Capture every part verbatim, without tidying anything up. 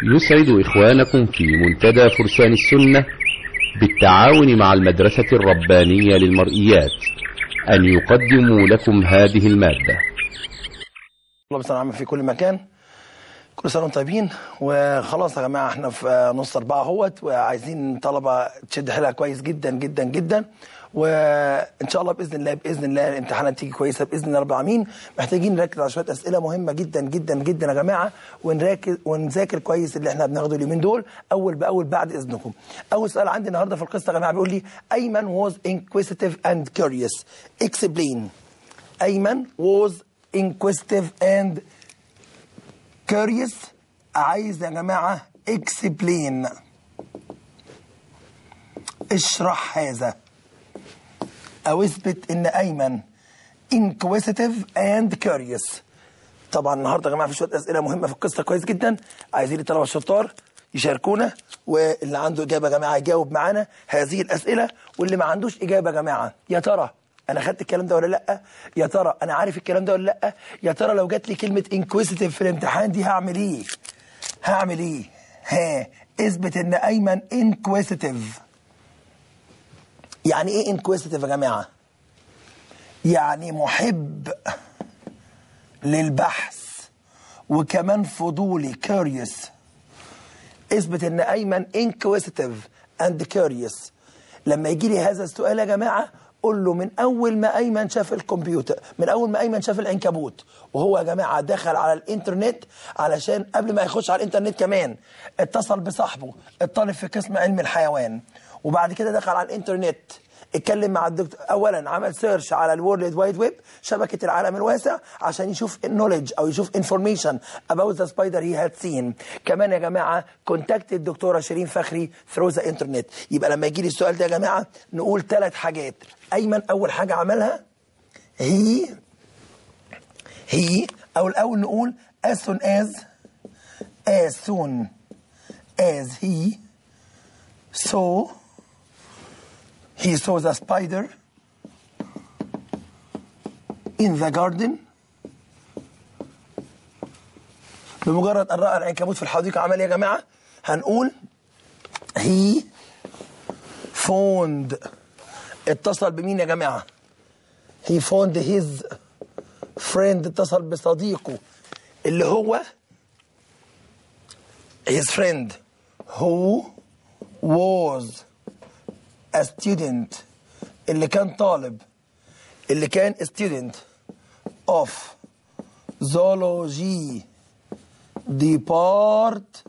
يسعد إخوانكم في منتدى فرسان السنة بالتعاون مع المدرسة الربانية للمرئيات أن يقدموا لكم هذه المادة. الله بسنة عامة في كل مكان، كل سنة وانتم طيبين. وخلاص يا جماعة احنا في نص أربعة اهوت، وعايزين طلبة تشد حيلها كويس جدا جدا جدا، وان شاء الله باذن الله باذن الله الامتحانات تيجي كويسه باذن الله رب العالمين. محتاجين نركز على شويه اسئله مهمه جدا جدا جدا يا جماعه، ونركز ونذاكر كويس اللي احنا بناخده اليومين دول اول باول بعد اذنكم. اول سؤال عندي النهارده في القصه يا جماعه بيقول لي ايمن was inquisitive and curious. explain. ايمن was inquisitive and curious. عايز يا جماعه explain، اشرح هذا أو اثبت إن أيمن inquisitive and curious. طبعا النهارده يا جماعة في شوية أسئلة مهمة في القصة كويس جدا، عايزين الطلبة الشطار يشاركونا، واللي عنده إجابة يا جماعة يجاوب معانا هذه الأسئلة، واللي ما عندوش إجابة يا جماعة يا ترى أنا خدت الكلام ده ولا لأ؟ يا ترى أنا عارف الكلام ده ولا لأ؟ يا ترى لو جات لي كلمة inquisitive في الامتحان دي هعمل إيه؟ هعمل إيه؟ ها اثبت إن أيمن inquisitive. يعني ايه inquisitive يا جماعة؟ يعني محب للبحث وكمان فضولي curious. اثبت ان ايمن inquisitive and curious. لما يجي لي هذا السؤال يا جماعة قول له من اول ما ايمن شاف الكمبيوتر، من اول ما ايمن شاف العنكبوت وهو يا جماعة دخل على الانترنت، علشان قبل ما يخش على الانترنت كمان اتصل بصاحبه الطالب في قسم علم الحيوان، وبعد كده دخل على الانترنت اتكلم مع الدكتور. اولا عمل سيرش على الورلد وايد ويب، شبكه العالم الواسع، عشان يشوف النوليدج او يشوف انفورميشن about the spider he had seen. كمان يا جماعه كونتاكت الدكتوره شيرين فخري ثرو ذا انترنت. يبقى لما يجي لي السؤال ده يا جماعه نقول ثلاث حاجات. ايمن اول حاجه عملها هي هي او الاول نقول as soon as as soon as he saw He saw the spider in the garden. بمجرد أن رأى العنكبوت في الحديقة عمل إيه يا جماعة؟ هنقول he found. اتصل بمين يا جماعة؟ he found his friend. اتصل بصديقه اللي هو his friend who was a student. اللي كان طالب، اللي كان student of zoology department.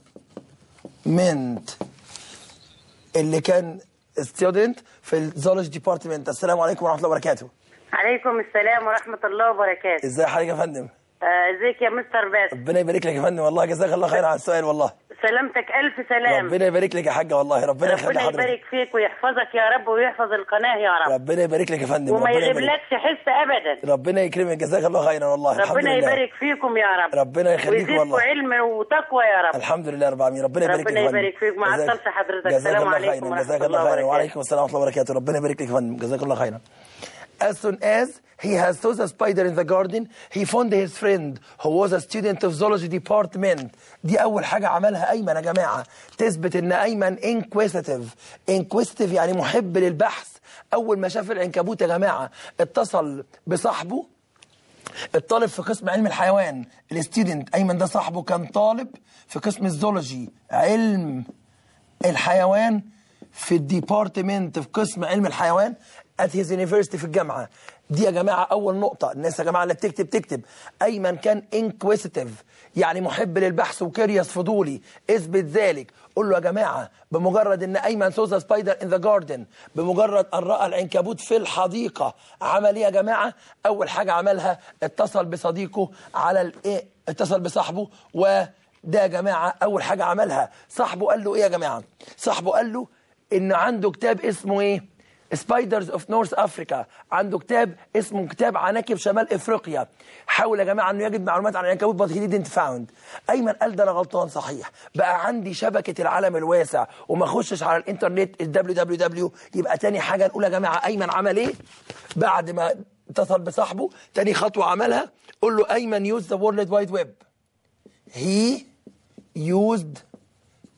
اللي كان student في الزولوجي ديبارتمنت. السلام عليكم ورحمة الله وبركاته. عليكم السلام ورحمة الله وبركاته. ازي حضرتك يا فندم؟ ازيك يا مستر باسم؟ ربنا يبارك لك يا فندم، والله جزاك الله خير على السؤال. والله سلامتك ألف سلام. ربنا يبارك لك يا حاجة، والله ربنا يخلي حضرتك. ربنا يبارك فيك ويحفظك يا رب ويحفظ القناة يا رب. ربنا يبارك لك يا فندم، وما يغيبلكش حس أبدا. ربنا يكرمك، جزاك الله خيرا والله. ربنا يبارك فيكم يا رب. ربنا يخليك والله. ويزيدكم علم وتقوى يا رب. الحمد لله رب العالمين. ربنا يبارك لك. ربنا يبارك فيك. مع السلامة حضرتك. السلام عليكم ورحمة الله وبركاته. وعليكم السلام ورحمة الله وبركاته. ربنا يبارك لك يا فندم، جزاك الله خيرا. As soon as he has saw the spider in the garden, he found his friend who was a student of zoology department. دي أول حاجة عملها أيمن يا جماعة، تثبت إن أيمن inquisitive. inquisitive يعني محب للبحث. أول ما شاف العنكبوت يا جماعة اتصل بصاحبه الطالب في قسم علم الحيوان. الستودنت أيمن ده صاحبه كان طالب في قسم الزولوجي علم الحيوان في الديبارتمنت في قسم علم الحيوان at his university في الجامعة. دي يا جماعة أول نقطة. الناس يا جماعة اللي بتكتب تكتب أيمن كان inquisitive يعني محب للبحث وكيريوس فضولي. اثبت ذلك. قول له يا جماعة بمجرد إن أيمن saw the spider in the garden، بمجرد أن رأى العنكبوت في الحديقة عمل إيه يا جماعة؟ أول حاجة عملها اتصل بصديقه على الإيه؟ اتصل بصاحبه. وده يا جماعة أول حاجة عملها. صاحبه قال له إيه يا جماعة؟ صاحبه قال له إن عنده كتاب اسمه إيه؟ سبايدرز اوف نورث افريكا. عنده كتاب اسمه كتاب عناكب شمال افريقيا. حاول يا جماعه انه يجد معلومات عن العنكبوت بس هي didn't found. ايمن قال ده انا غلطان صحيح، بقى عندي شبكه العالم الواسع وما اخشش على الانترنت الدبليو دبليو دبليو. يبقى تاني حاجه نقول يا جماعه ايمن عمل ايه بعد ما اتصل بصاحبه؟ تاني خطوه عملها قول له ايمن used the world wide web. he used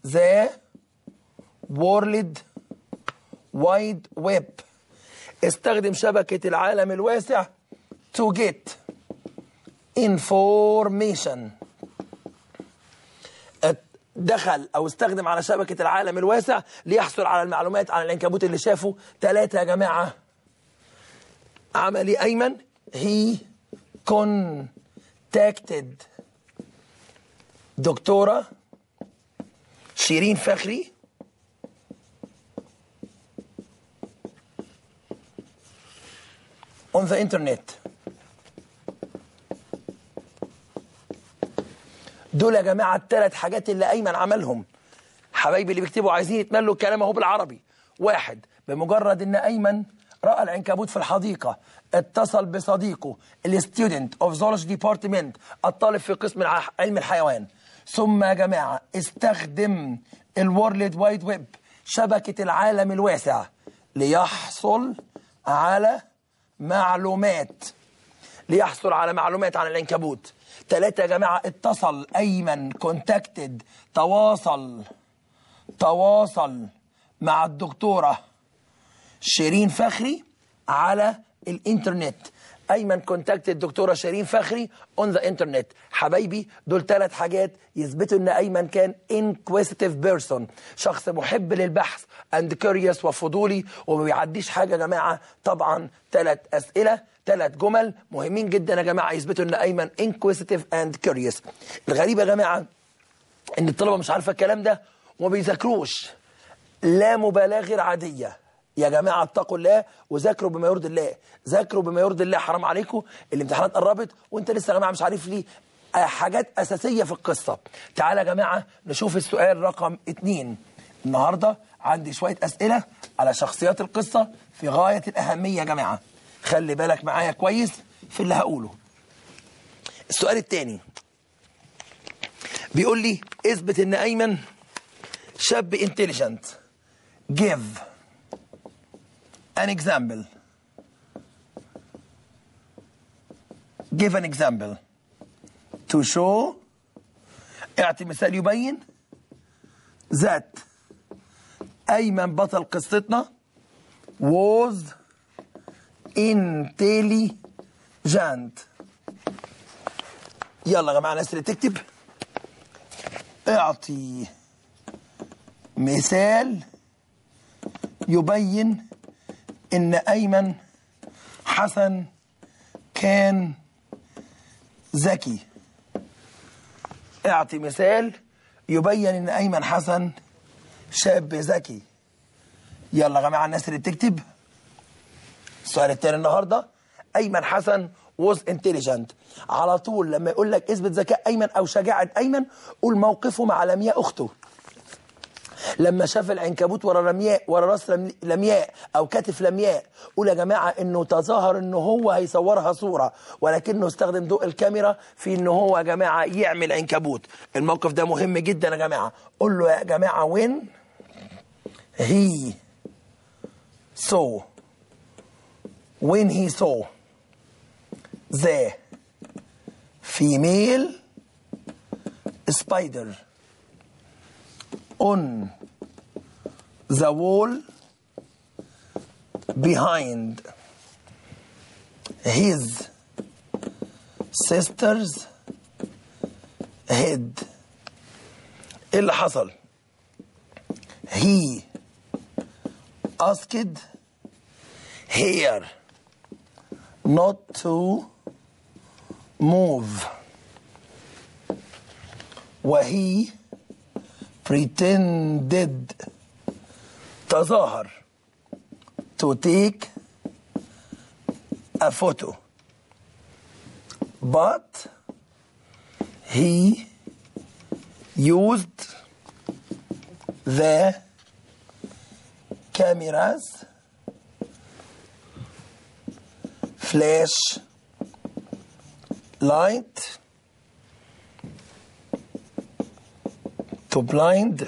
the world wide web. استخدم شبكة العالم الواسع to get information. دخل او استخدم على شبكة العالم الواسع ليحصل على المعلومات عن العنكبوت اللي شافه. ثلاثة يا جماعة. عملي أيمن he contacted دكتورة شيرين فخري on the internet. دول يا جماعة الثلاث حاجات اللي أيمن عملهم. حبايبي اللي بيكتبوا عايزين يتملوا الكلام اهو بالعربي. واحد، بمجرد ان أيمن رأى العنكبوت في الحديقة اتصل بصديقه الستودنت اوف زولوجي ديبارتمنت الطالب في قسم علم الحيوان. ثم يا جماعة استخدم الورلد وايد ويب شبكة العالم الواسع ليحصل على معلومات ليحصل على معلومات عن العنكبوت. ثلاثة يا جماعة، اتصل أيمن كونتاكتد تواصل تواصل مع الدكتورة شيرين فخري على الانترنت. أيمن كونتاكت الدكتورة شيرين فخري اون ذا انترنت. حبايبي دول ثلاث حاجات يثبتوا ان أيمن كان inquisitive person، شخص محب للبحث and curious وفضولي وما بيعديش حاجة يا جماعة. طبعا ثلاث أسئلة ثلاث جمل مهمين جدا يا جماعة يثبتوا ان أيمن inquisitive and curious. الغريب يا جماعة ان الطلبة مش عارفة الكلام ده وما بيذاكروش. لا مبالاة غير عادية يا جماعة، اتقوا الله وذاكروا بما يرضي الله. ذاكروا بما يرضي الله، حرام عليكم الامتحانات قربت وانت لسه يا جماعة مش عارف ليه حاجات أساسية في القصة. تعالى يا جماعة نشوف السؤال رقم اتنين. النهاردة عندي شوية أسئلة على شخصيات القصة في غاية الأهمية يا جماعة. خلي بالك معايا كويس في اللي هقوله. السؤال التاني بيقول لي اثبت ان أيمن شاب انتليجنت. give an example. give an example to show. اعطي مثال يبين that أيمن بطل قصتنا was intelligent. يلا يا جماعة الناس اللي تكتب اعطي مثال يبين ان أيمن حسن كان ذكي. اعطي مثال يبين ان أيمن حسن شاب ذكي. يلا يا جماعة الناس اللي بتكتب. السؤال التاني النهارده أيمن حسن was intelligent. على طول لما يقول لك اثبت ذكاء أيمن أو شجاعة أيمن قول موقفه مع لمياء أخته. لما شاف العنكبوت ورا لمياء ورا راس لمياء او كتف لمياء، قول يا جماعه انه تظاهر انه هو هيصورها صوره ولكنه استخدم ضوء الكاميرا في انه هو يا جماعه يعمل عنكبوت. الموقف ده مهم جدا يا جماعه. قول له يا جماعه when he saw when he saw the female spider on the wall behind his sister's head. ايه اللي حصل؟ he asked her not to move وهي pretended تظاهر to take a photo but he used the camera's flash light to blind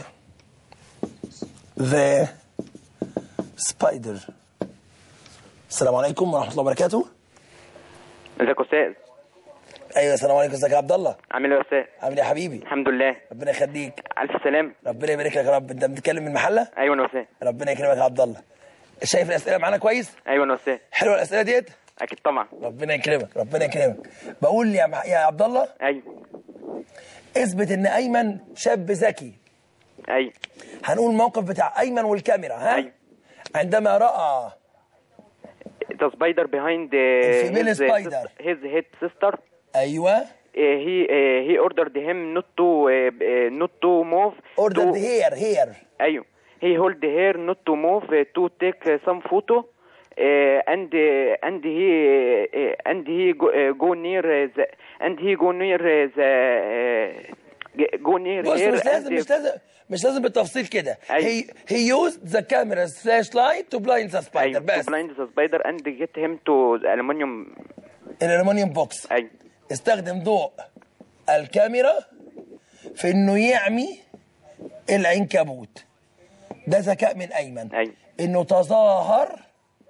the spider. السلام عليكم ورحمة الله وبركاته. ازيك يا استاذ؟ ايوه السلام عليكم. ازيك يا عبد الله؟ عامل ايه يا استاذ؟ عامل ايه يا حبيبي؟ الحمد لله. ربنا يخليك. الف سلام. ربنا يبارك لك يا رب. انت بتتكلم من المحله؟ ايوه يا استاذ. ربنا يكرمك يا عبد الله. شايف الاسئله معانا كويس؟ ايوه يا استاذ. حلوه الاسئله ديت؟ اكيد طبعا. ربنا يكرمك ربنا يكرمك. بقول يا مع... يا عبد الله. ايوه. اثبت ان ايمن شاب ذكي. ايوه. هنقول الموقف بتاع ايمن والكاميرا. ها؟ ايوه. عندما راى the spider behind female his spider. his head sister. ايوه. he he ordered him not to not to move. ordered to... here here. ايوه. he hold her not to move to take some photo uh, and uh, and he uh, and he go, uh, go near the and he go near the uh, go near بص here. مش لازم مش لازم مش لازم بالتفصيل كده. أيوة. he he used the camera's flashlight to blind the spider. أيوة. بس to blind the spider and get him to the aluminium. الالومنيوم بوكس. ايوه. استخدم ضوء الكاميرا في انه يعمي العنكبوت. ده ذكاء من ايمن. ايوه. انه تظاهر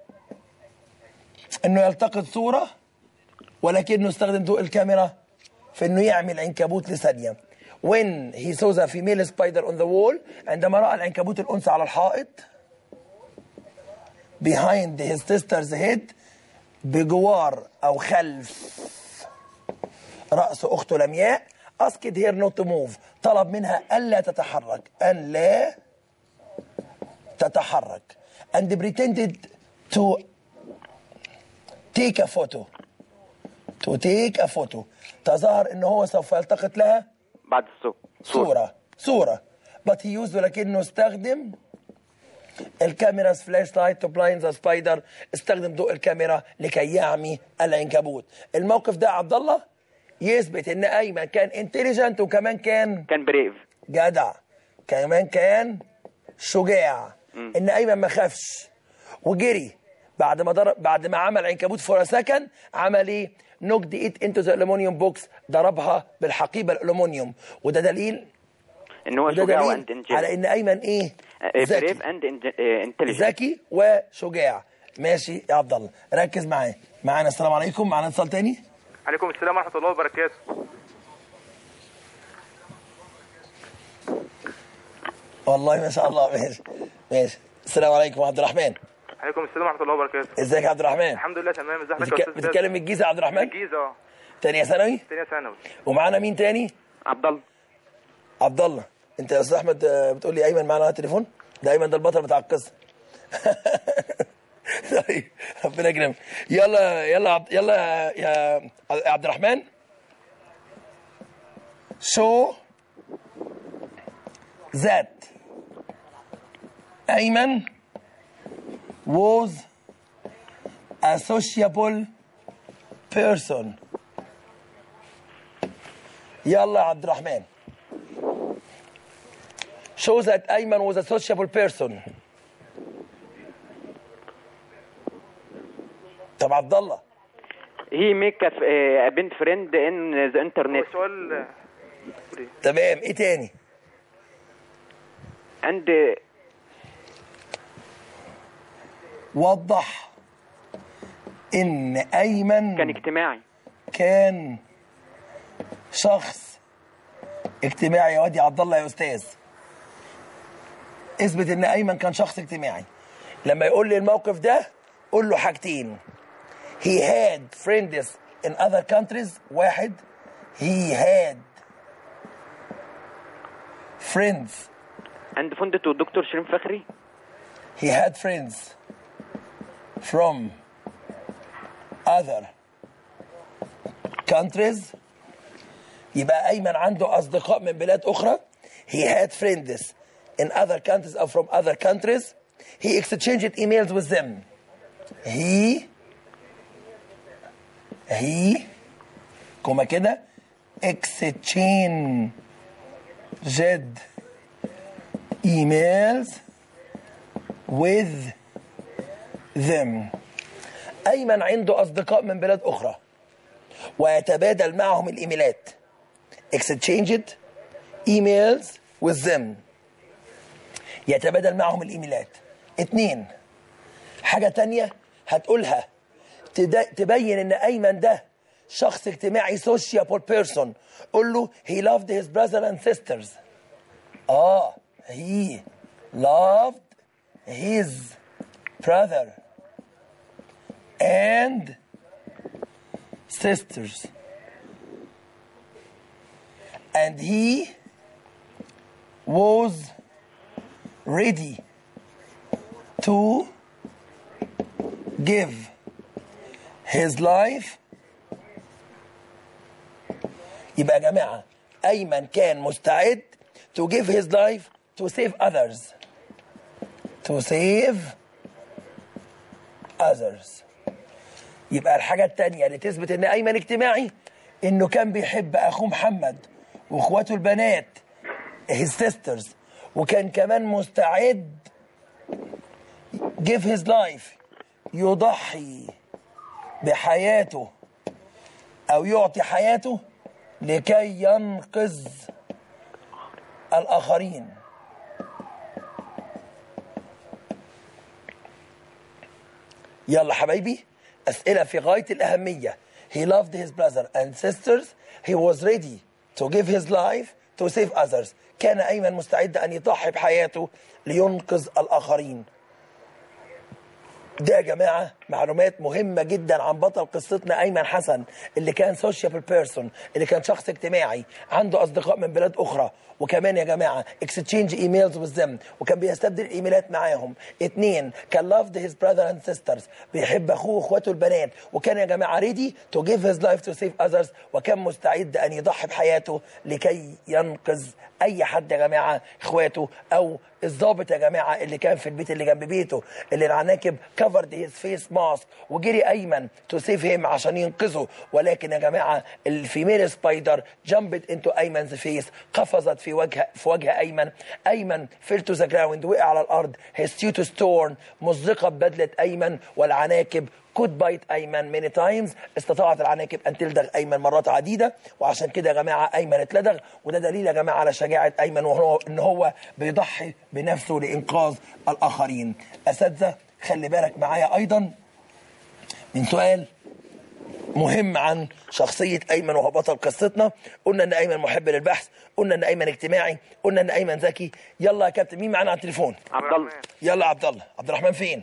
انه يلتقط صوره ولكنه استخدم ضوء الكاميرا في انه يعمي العنكبوت لثانيه. when he saw the female spider on the wall عندما راى العنكبوت الانثى على الحائط behind his sister's head بجوار او خلف رأس اخته لمياء asked her not to move طلب منها الا تتحرك ان لا تتحرك and pretended to take a photo to take a photo تظاهر انه هو سوف يلتقط لها بعد الصورة صورة صورة but he used ولكنه استخدم الكاميرا فلاش لايت تو بلايند ذا سبايدر استخدم ضوء الكاميرا لكي يعمي العنكبوت. الموقف ده عبد الله يثبت ان ايمن كان انتليجنت وكمان كان كان بريف جدع كمان كان شجاع. م. ان ايمن ما خافش وجري بعد ما ضرب بعد ما عمل عنكبوت فور سكند عمل ايه؟ نوكد ايت انتو ذا الومنيوم بوكس ضربها بالحقيبه الالومنيوم. وده دليل ان هو شجاع واند على ان ايمن ايه؟ بريف اند انتليجنت ذكي وشجاع. ماشي يا عبد الله ركز معايا. معانا السلام عليكم. معانا اتصال تاني. عليكم السلام ورحمه الله وبركاته. والله ما شاء الله. ماشي ماشي. السلام عليكم عبد الرحمن. عليكم السلام ورحمه الله وبركاته. ازيك يا عبد الرحمن؟ الحمد لله تمام. ازي حضرتك بتك... يا استاذ؟ بتتكلم من الجيزه يا عبد الرحمن؟ الجيزه اه. تانية ثانوي؟ تانية ثانوي. ومعانا مين تاني؟ عبد الله. عبد الله. انت يا استاذ احمد بتقول لي ايمن معانا على التليفون؟ ده ايمن ده البطل بتاع القصه. طيب ربنا يكرمك. يلا يلا عبد... يلا يا عبد الرحمن. show that أيمن was a sociable person. يلا عبد الرحمن. show that أيمن was a sociable person. طب عبد الله. he make a, a best friend in the internet. سؤال تمام. ايه تاني؟ and وضح ان ايمن كان اجتماعي. كان شخص اجتماعي. يا واد يا عبد الله يا استاذ اثبت ان ايمن كان شخص اجتماعي. لما يقول لي الموقف ده قول له حاجتين. he had friends in other countries. واحد he had friends عند فندق الدكتور شيرين فخري. he had friends from other countries. يبقى أيمن عنده أصدقاء من بلاد أخرى. he had friends in other countries or from other countries. he exchanged emails with them. he he كما كده exchanged emails with them. أيمن عنده أصدقاء من بلاد أخرى ويتبادل معهم الإيميلات. exchanged emails with them يتبادل معهم الإيميلات. اتنين حاجة تانية هتقولها تبين إن أيمن ده شخص اجتماعي sociable person. قول له he loved his brother and sisters. اه he loved his brother and sisters and he was ready to give his life. يبقى يا جماعة أيمن كان مستعد to give his life to save others. to save others. يبقى الحاجة التانية اللي تثبت إن أيمن اجتماعي إنه كان بيحب أخوه محمد وإخواته البنات his sisters، وكان كمان مستعد give his life يضحي بحياته أو يعطي حياته لكي ينقذ الآخرين. يلا حبايبي، أسئلة في غاية الأهمية. He loved his brother and sisters. He was ready to give his life to save others. كان أيمن مستعد أن يضحي بحياته لينقذ الآخرين. ده يا جماعة معلومات مهمة جدا عن بطل قصتنا أيمن حسن، اللي كان سوشيال بيرسون، اللي كان شخص اجتماعي عنده أصدقاء من بلاد أخرى، وكمان يا جماعة اكستشينج ايميلز with them، وكان بيستبدل الايميلات معاهم. اتنين، كان loved his brother and sisters، بيحب أخوه وأخواته البنات، وكان يا جماعة ready to give his life to save others، وكان مستعد أن يضحي بحياته لكي ينقذ أي حد يا جماعة، إخواته أو الضابط يا جماعة اللي كان في البيت اللي جنب بيته، اللي العناكب covered his face mask وجري أيمن to save him عشان ينقذه. ولكن يا جماعة الفيميل سبايدر jumped into أيمن's face، قفزت في وجه في وجه أيمن. أيمن fell to the ground، وقع على الأرض. his suit was torn، مزقة ببدلة أيمن، والعناكب could bite أيمن many times، استطاعت العناكب أن تلدغ أيمن مرات عديدة. وعشان كده يا جماعة أيمن اتلدغ، وده دليل يا جماعة على شجاعة أيمن، وهو إن هو بيضحي بنفسه لإنقاذ الآخرين. أساتذة خلي بالك معايا أيضا من سؤال مهم عن شخصية أيمن وهو بطل قصتنا. قلنا إن أيمن محب للبحث، قلنا إن أيمن اجتماعي، قلنا إن أيمن ذكي. يلا يا كابتن، مين معانا على التليفون؟ عبد الله. يلا عبد الله. عبد الرحمن فين؟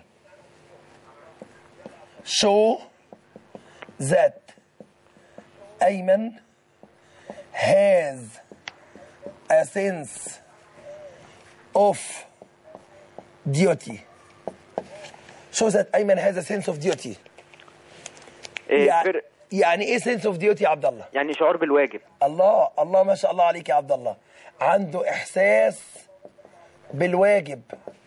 show that Ayman has a sense of duty. show that Ayman has a sense of duty. إيه يعني, فر... يعني ايه sense of duty يا عبد الله؟ يعني شعور بالواجب. الله الله ما شاء الله عليك يا عبد الله. عنده احساس بالواجب.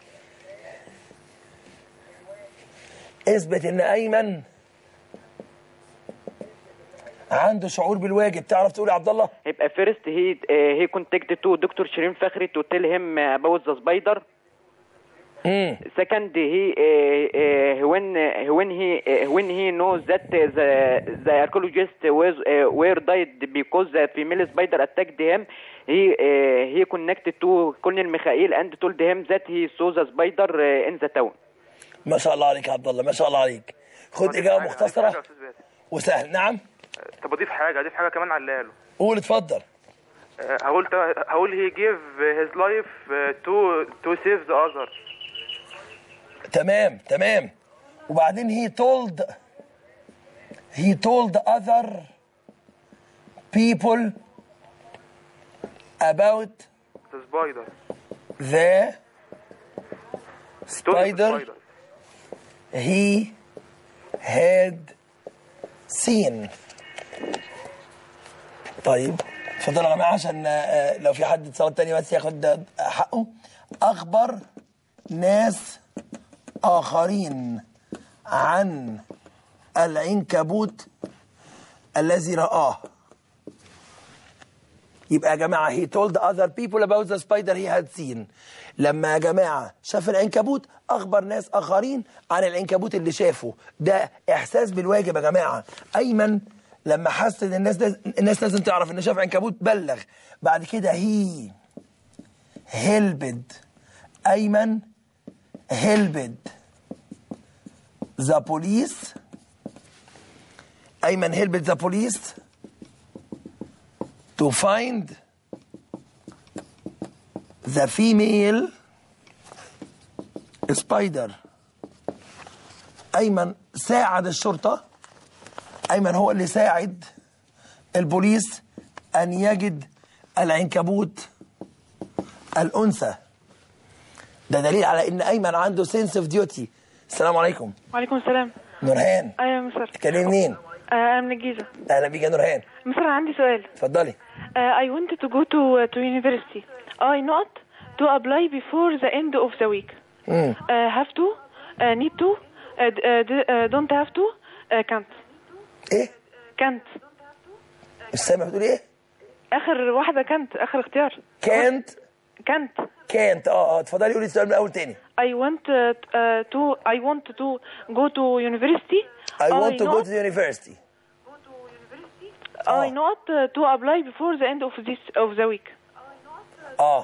اثبت ان ايمن عنده شعور بالواجب. تعرف تقول يا عبد الله؟ يبقى فيرست هي هي كونتاكت تو دكتور شيرين فخري تو تيل هيم اباوت ذا سبايدر. امم second he uh, uh, when uh, when he uh, when he knows that uh, the the archaeologist was uh, were died because the female spider attacked him, he uh, he connected to Colonel Mikhail and told him that he saw the spider uh, in the town. ما شاء الله عليك يا عبد الله، ما شاء الله عليك. خد اجابه مختصره وسهل. نعم. طب اضيف حاجه اضيف حاجه كمان على اللي قاله. قول اتفضل. هقول هقول he gave his life to to save the other. تمام تمام. وبعدين he told he told other people about the spider the spider he had seen. طيب اتفضل يا جماعه عشان لو في حد اتصال تاني بس ياخد حقه. اخبر ناس آخرين عن العنكبوت الذي رآه. يبقى يا جماعة he told other people about the spider he had seen. لما يا جماعة شاف العنكبوت أخبر ناس آخرين عن العنكبوت اللي شافه. ده إحساس بالواجب يا جماعة. أيمن لما حس إن الناس ده الناس لازم تعرف إن شاف عنكبوت بلغ. بعد كده he helped أيمن helped the police أيمن helped the police to find the female spider. أيمن ساعد الشرطة، أيمن هو اللي ساعد البوليس أن يجد العنكبوت الأنثى. ده دليل على إن أيمن عنده sense of duty. السلام عليكم. وعليكم السلام. نورهان. أيوة يا مستر. تكلمي منين؟ أنا من الجيزة. أهلا بيك يا نورهان. مستر عندي سؤال. اتفضلي. I wanted to go to to university. I not to apply before the end of the week. امم. have to need to don't have to can't. إيه؟ can't. مش سامع بتقول إيه؟ آخر واحدة كانت آخر اختيار. can't. can't. can't اه اه اتفضلي قولي السؤال من الأول تاني. I want uh, to I want to go to university. I want to go to the university. I not to apply before the end of this of the week. اه.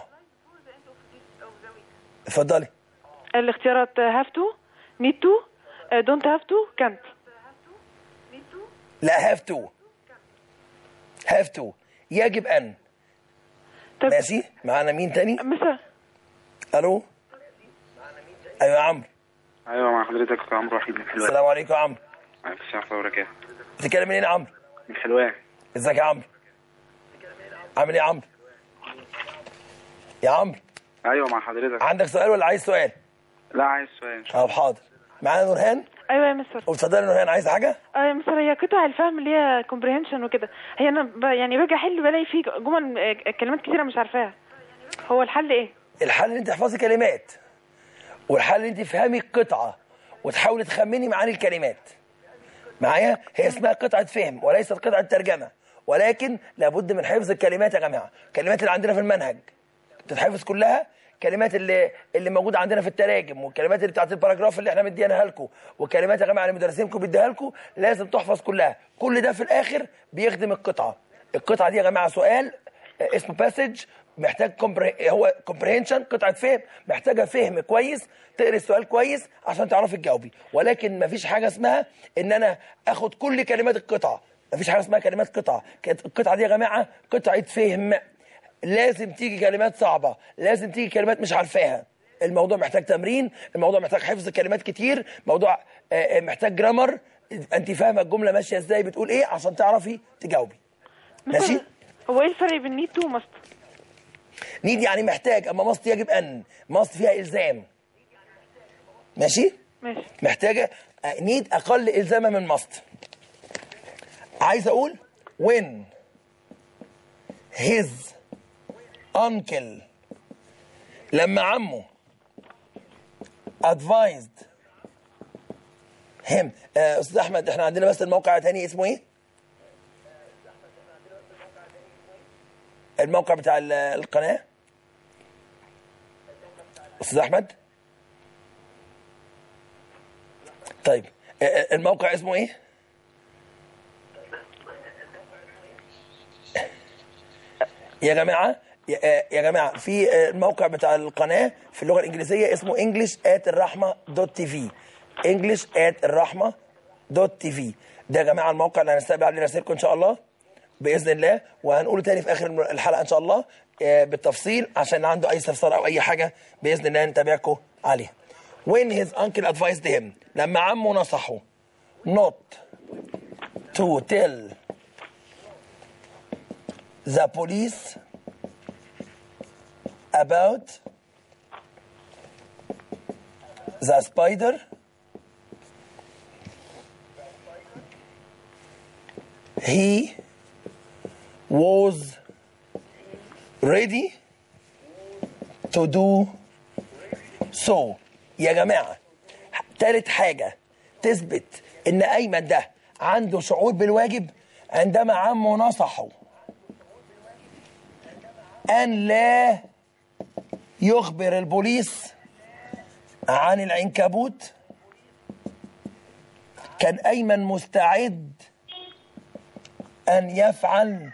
اتفضلي. الاختيارات have to need to don't have to can't. لا have to. have to يجب أن. طب ماشي معانا مين تاني؟ مساء. ألو. أيوة يا عمرو. ايوه مع حضرتك يا عمرو وحيد من حلوان. السلام عليكم يا عمرو. وعليكم السلام ورحمه الله وبركاته. بتتكلم منين يا عمرو؟ من حلوان. ازيك يا عمرو؟ عامل ايه يا عمرو؟ يا عمرو. ايوه مع حضرتك. عندك سؤال ولا عايز سؤال؟ لا عايز سؤال. اه حاضر. معانا نورهان؟ ايوه يا مستر. اتفضلي نورهان، عايزه حاجه؟ اه يا مستر، هي قطع الفهم اللي هي كومبريهنشن وكده، هي انا ب... يعني باجي احل بلاقي فيه جمل كلمات كتيره مش عارفاها، هو الحل ايه؟ الحل ان انت تحفظي كلمات، والحل ان انت تفهمي القطعه وتحاولي تخمني معاني الكلمات. معايا؟ هي اسمها قطعه فهم وليست قطعه ترجمه، ولكن لابد من حفظ الكلمات يا جماعه. الكلمات اللي عندنا في المنهج تتحفظ كلها، الكلمات اللي اللي موجوده عندنا في التراجم، والكلمات اللي بتاعت الباراجراف اللي احنا مديناها لكم، والكلمات يا جماعه اللي مدرسينكم بيديها لكم لازم تحفظ كلها. كل ده في الاخر بيخدم القطعه. القطعه دي يا جماعه سؤال اسمه باسج، محتاج كومبري... هو كومبريهنشن، قطعه فهم، محتاجه فهم كويس، تقري السؤال كويس عشان تعرفي تجاوبي. ولكن مفيش حاجه اسمها ان انا اخد كل كلمات القطعه، مفيش حاجه اسمها كلمات قطعه. القطعه دي يا جماعه قطعه فهم، لازم تيجي كلمات صعبه، لازم تيجي كلمات مش عارفاها. الموضوع محتاج تمرين، الموضوع محتاج حفظ كلمات كتير، موضوع محتاج جرامر، انت فاهمه الجمله ماشيه ازاي بتقول ايه عشان تعرفي تجاوبي. ماشي؟ هو ايه الفرق بين نيد تو وماست؟ نيد يعني محتاج، اما ماست يجب ان. ماست فيها الزام. ماشي؟ ماشي. محتاجه. نيد اقل الزاما من ماست. عايز اقول when his uncle، لما عمه advised him. آه استاذ احمد احنا عندنا بس الموقع تاني اسمه ايه؟ الموقع بتاع القناه استاذ احمد. طيب الموقع اسمه ايه؟ يا جماعه يا جماعه في الموقع بتاع القناه في اللغه الانجليزيه اسمه انجلش ات الرحمه دوت تي في. انجلش ات الرحمه دوت تي في ده يا جماعه الموقع اللي هنستقبل عليه رسائلكم ان شاء الله باذن الله، وهنقوله تاني في اخر الحلقه ان شاء الله بالتفصيل عشان عنده اي استفسار او اي حاجه باذن الله نتابعكم عليها. when his uncle advised him، لما عمه نصحه not to tell the police about the spider he was ready to do so. يا جماعة تالت حاجة تثبت ان ايمن ده عنده شعور بالواجب عندما عمه نصحه ان لا يخبر البوليس عن العنكبوت. كان ايمن مستعد ان يفعل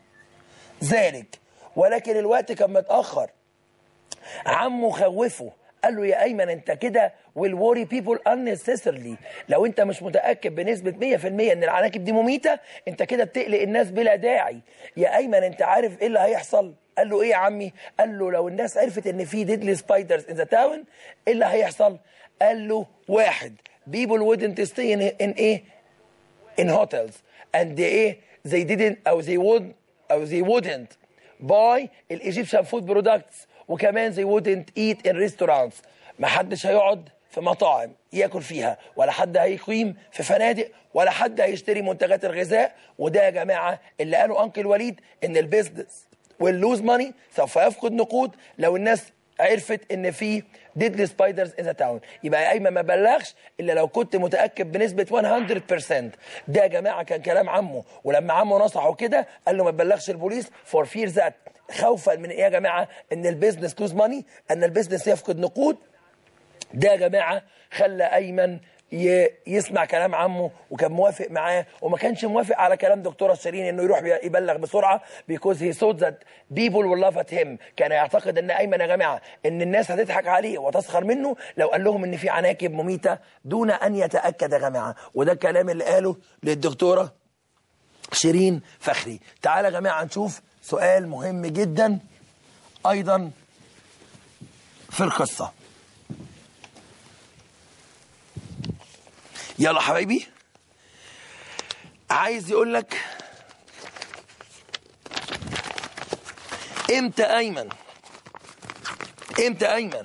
ذلك، ولكن الوقت كان متأخر. عمه خوفه قال له يا ايمن انت كده will worry people unnecessarily. لو انت مش متاكد بنسبه مية في المية ان العناكب دي مميته انت كده بتقلق الناس بلا داعي. يا ايمن انت عارف ايه اللي هيحصل؟ قال له ايه يا عمي؟ قال له لو الناس عرفت ان في deadly spiders in the town ايه اللي هيحصل؟ قال له واحد people wouldn't stay in, in ايه in hotels and ايه they didn't او they would او they wouldn't buy الإيجيبشن فود برودكتس، وكمان they wouldn't eat in restaurants. ما حدش هيقعد في مطاعم ياكل فيها، ولا حد هيقيم في فنادق، ولا حد هيشتري منتجات الغذاء. وده يا جماعه اللي قاله انكل وليد ان البيزنس واللوز ماني سوف يفقد نقود لو الناس عرفت ان في ديدلي سبايدرز ان ذا تاون. يبقى يا ايمن ما بلغش الا لو كنت متاكد بنسبه مية بالمية. ده يا جماعه كان كلام عمه، ولما عمه نصحه كده قال له ما تبلغش البوليس فور فير ذات، خوفا من ايه يا جماعه؟ ان البيزنس لوز ماني، ان البيزنس يفقد نقود. ده يا جماعه خلى ايمن يسمع كلام عمه وكان موافق معاه، وما كانش موافق على كلام دكتوره شيرين انه يروح يبلغ بسرعه because he thought that people will laugh at him. كان يعتقد ان ايمن يا جماعه ان الناس هتضحك عليه وتسخر منه لو قال لهم ان في عناكب مميته دون ان يتاكد يا جماعه. وده الكلام اللي قاله للدكتوره شيرين فخري. تعالى يا جماعه نشوف سؤال مهم جدا ايضا في القصه. يلا حبايبي، عايز يقول لك امتى ايمن امتى ايمن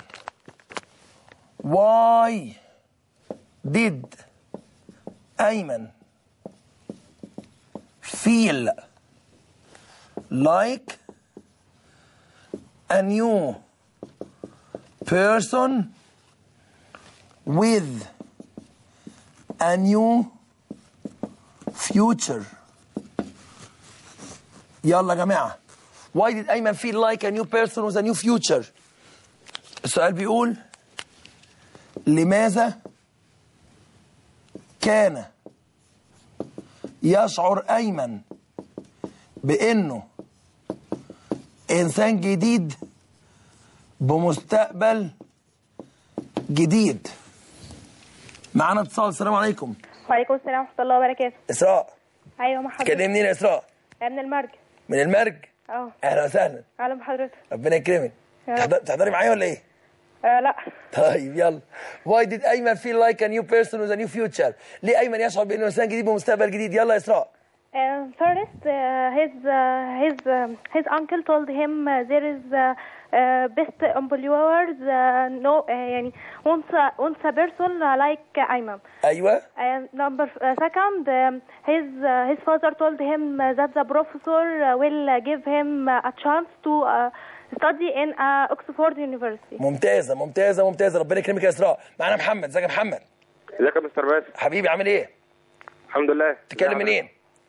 why did ايمن feel like a new person with a new future. يلا يا جماعة، why did أيمن feel like a new person with a new future؟ السؤال بيقول لماذا كان يشعر أيمن بأنه إنسان جديد بمستقبل جديد؟ معانا اتصال. السلام عليكم. وعليكم السلام ورحمة الله وبركاته. إسراء. أيوة مع حضرتك. تكلمني منين يا إسراء؟ من المرج. من المرج؟ اه. أهلا وسهلا. أهلا بحضرتك. ربنا يكرمك. تحضري معايا ولا إيه؟ آه لا. طيب يلا. Why did أيمن feel like a new person with a new future؟ ليه أيمن يشعر بأنه إنسان جديد بمستقبل جديد؟ يلا يا إسراء. Uh, first, uh, his uh, his uh, his uncle told him uh, there is uh, uh, best employers uh, no uh, يعني once uh, once a person uh, like Ayman. أيوة. And number uh, second, um, his uh, his father told him uh, that the professor uh, will uh, give him uh, a chance to uh, study in uh, Oxford University. ممتازة ممتازة ممتازة، ربنا يكرمك يا إسراء. معانا محمد. ازيك يا محمد؟ ازيك يا مستر باسم؟ حبيبي عامل إيه؟ الحمد لله. تتكلم منين؟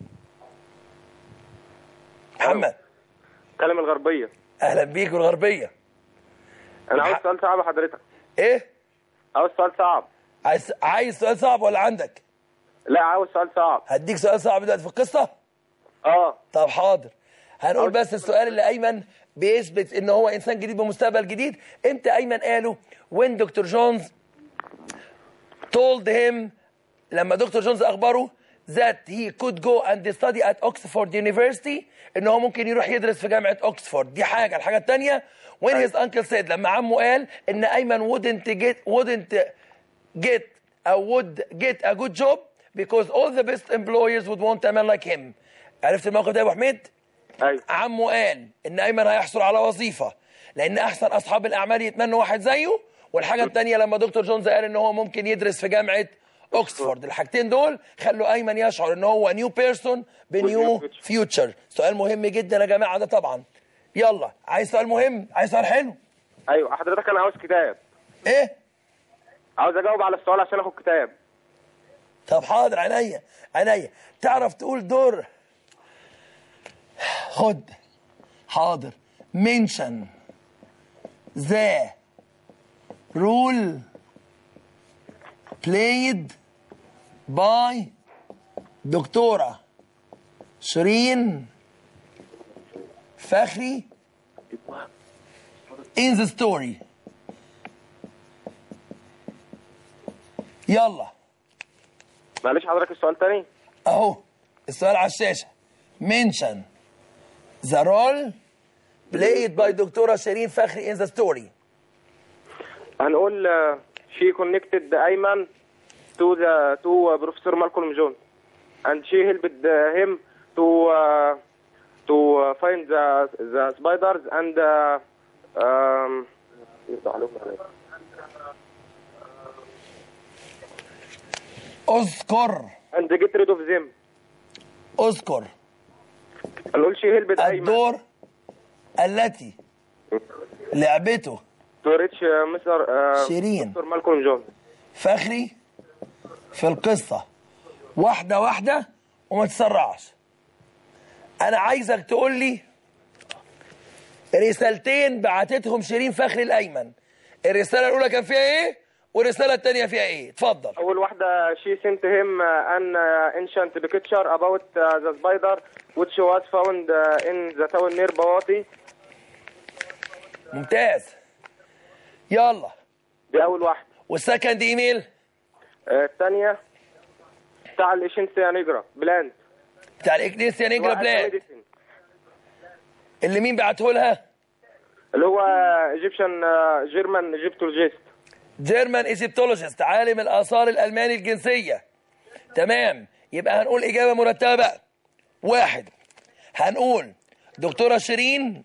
محمد. كلم الغربية. أهلا بيك والغربية. أنا عاوز سؤال صعب حضرتك. إيه؟ عاوز سؤال صعب. عايز عايز سؤال صعب ولا عندك؟ لا عاوز سؤال صعب. هديك سؤال صعب دلوقتي في القصة؟ اه. طب حاضر. هنقول بس السؤال اللي أيمن بيثبت إن هو إنسان جديد بمستقبل جديد. إمتى أيمن قاله؟ when دكتور جونز told him، لما دكتور جونز أخبره that he could go and study at Oxford University، إن هو ممكن يروح يدرس في جامعة أكسفورد. دي حاجة. الحاجة التانية when his uncle said، لما عمه قال إن أيمن wouldn't get wouldn't get أو would get a good job because all the best employers would want a man like him. عرفت الموقف ده يا أبو حميد؟ أيوة. عمه قال إن أيمن هيحصل على وظيفة لأن أحسن أصحاب الأعمال يتمنوا واحد زيه. والحاجة التانية لما دكتور جونز قال إن هو ممكن يدرس في جامعة أكسفورد. الحاجتين دول خلوا أيمن يشعر إن هو نيو بيرسون بنيو فيوتشر. سؤال مهم جدا يا جماعة ده طبعا. يلا، عايز سؤال مهم؟ عايز سؤال حلو؟ أيوة حضرتك أنا عاوز كتاب. إيه؟ عاوز أجاوب على السؤال عشان آخد كتاب. طب حاضر، عينيا عينيا. تعرف تقول دور؟ خد. حاضر. mention the role played by دكتورة شيرين فخري in the story. يلا معلش حضرتك السؤال تاني. اهو السؤال على الشاشه. mention the role played by دكتورة شيرين فخري in the story. هنقول uh, she connected أيمن to the to بروفيسور مالكولم جون and she helped him to uh, to find the the spiders and uh, um, اذكر and get rid of them. اذكر هنقول she helped أيمن الدور التي لعبته to reach مستر uh, شيرين دكتور مالكولم جون فخري في القصة واحدة واحدة وما تسرعش. أنا عايزك تقول لي رسالتين بعتتهم شيرين فخري الأيمن. الرسالة الأولى كان فيها إيه؟ والرسالة الثانية فيها إيه؟ اتفضل. أول واحدة she sent him an ancient picture about the spider which was found in the town near بواطي. ممتاز. يلا. دي أول واحدة. والسكند إيميل؟ الثانية بتاع الإشنسيا نيجرا بلاند. بتاع الإكنيسيا نيجرا بلاند. اللي مين بعته لها؟ اللي هو ايجيبشن جيرمان ايجيبتولوجيست. جيرمان ايجيبتولوجيست عالم الآثار الألماني الجنسية. تمام. يبقى هنقول إجابة مرتبة بقى. واحد هنقول دكتورة شيرين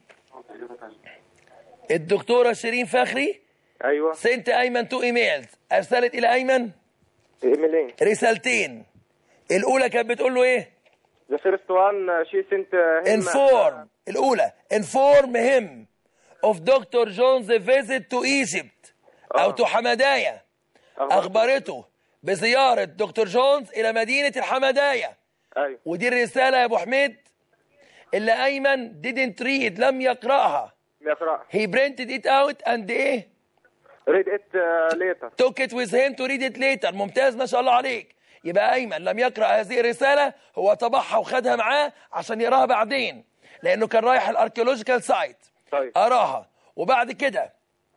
الدكتورة شيرين فخري ايوه سنت أيمن تو إيميلز. أرسلت إلى أيمن ايميلين رسالتين. الأولى كانت بتقول له إيه؟ The first one she sent him inform الأولى inform him of دكتور جونز visit to Egypt أو to حمدايا. أخبرته بزيارة دكتور جونز إلى مدينة الحمدايا. أيوة. ودي الرسالة يا أبو حميد اللي أيمن didn't read لم يقرأها. يقرأ. he printed it out and إيه؟ read it uh, later. took it with him to read it later. ممتاز ما شاء الله عليك. يبقى أيمن لم يقرأ هذه الرسالة، هو طبعها وخدها معاه عشان يراها بعدين لأنه كان رايح الأركيولوجيكال سايت. طيب. أراها وبعد كده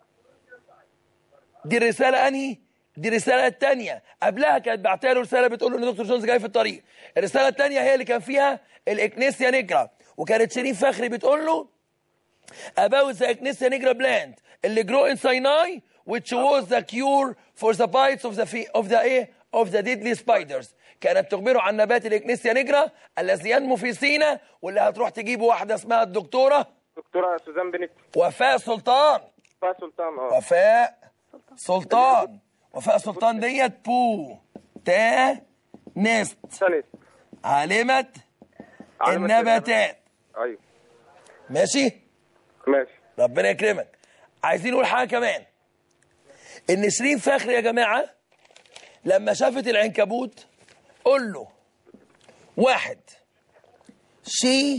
دي الرسالة أنهي؟ دي الرسالة الثانية. قبلها كانت بعتها له رسالة بتقول له إن دكتور جونز جاي في الطريق. الرسالة الثانية هي اللي كان فيها الإكنيسيا نيجرا، وكانت شيرين فخري بتقول له about the إكنيسيا نيجرا plant اللي grow in Sinai which was the cure for the bites of the of the إيه of the deadly spiders. كانت تخبره عن نبات الإكنيسيا نيجرا الذي ينمو في سينا واللي هتروح تجيبه واحدة اسمها الدكتورة دكتورة سوزان بنت وفاء سلطان. وفاء سلطان اه وفاء سلطان. وفاء سلطان ديت بو تا نست عالمة النباتات. ايوه ماشي ماشي ربنا يكرمك. عايزين نقول حاجة كمان ان شيرين فخري يا جماعة لما شافت العنكبوت قول له واحد she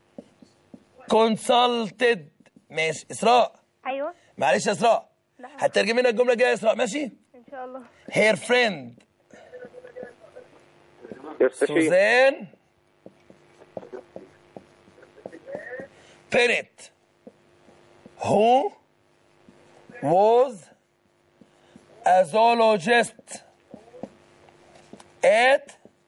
consulted. ماشي اسراء. ايوه معلش يا اسراء هترجمي لنا الجمله الجايه يا اسراء. ماشي ان شاء الله. her friend سوزان بينت who was a zoologist at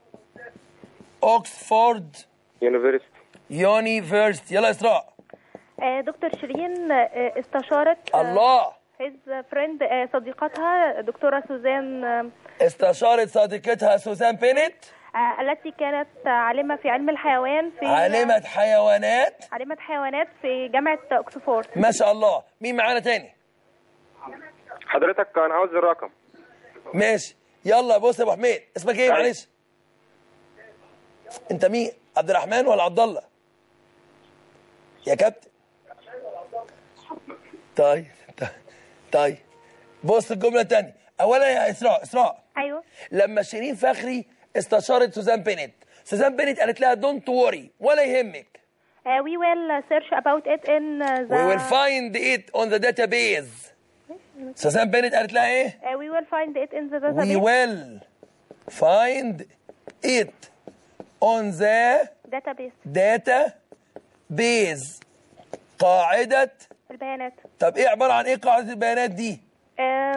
Oxford University. University. يلا اسراء. دكتور شيرين استشارت الله his friend صديقتها دكتورة سوزان استشارت صديقتها سوزان بينت التي كانت عالمة في علم الحيوان في عالمة حيوانات عالمة حيوانات في جامعة أكسفورد. ما شاء الله. مين معانا تاني؟ حضرتك أنا عاوز الرقم. ماشي يلا. بص يا أبو حميد اسمك إيه معلش؟ أنت مين؟ عبد الرحمن ولا عبد الله؟ يا كابتن. طيب طيب بص الجملة الثانية. أولا يا إسراء إسراء أيوه لما شيرين فخري استشارت سوزان بينت سوزان بينت قالت لها دونت وري ولا يهمك. uh, we will search about it in the we will find it on the database. سوزان بينت قالت لها إيه؟ uh, we will find it in the database. we will find it on the database. database قاعدة البيانات. طب ايه عبارة عن ايه قاعدة البيانات دي؟ um,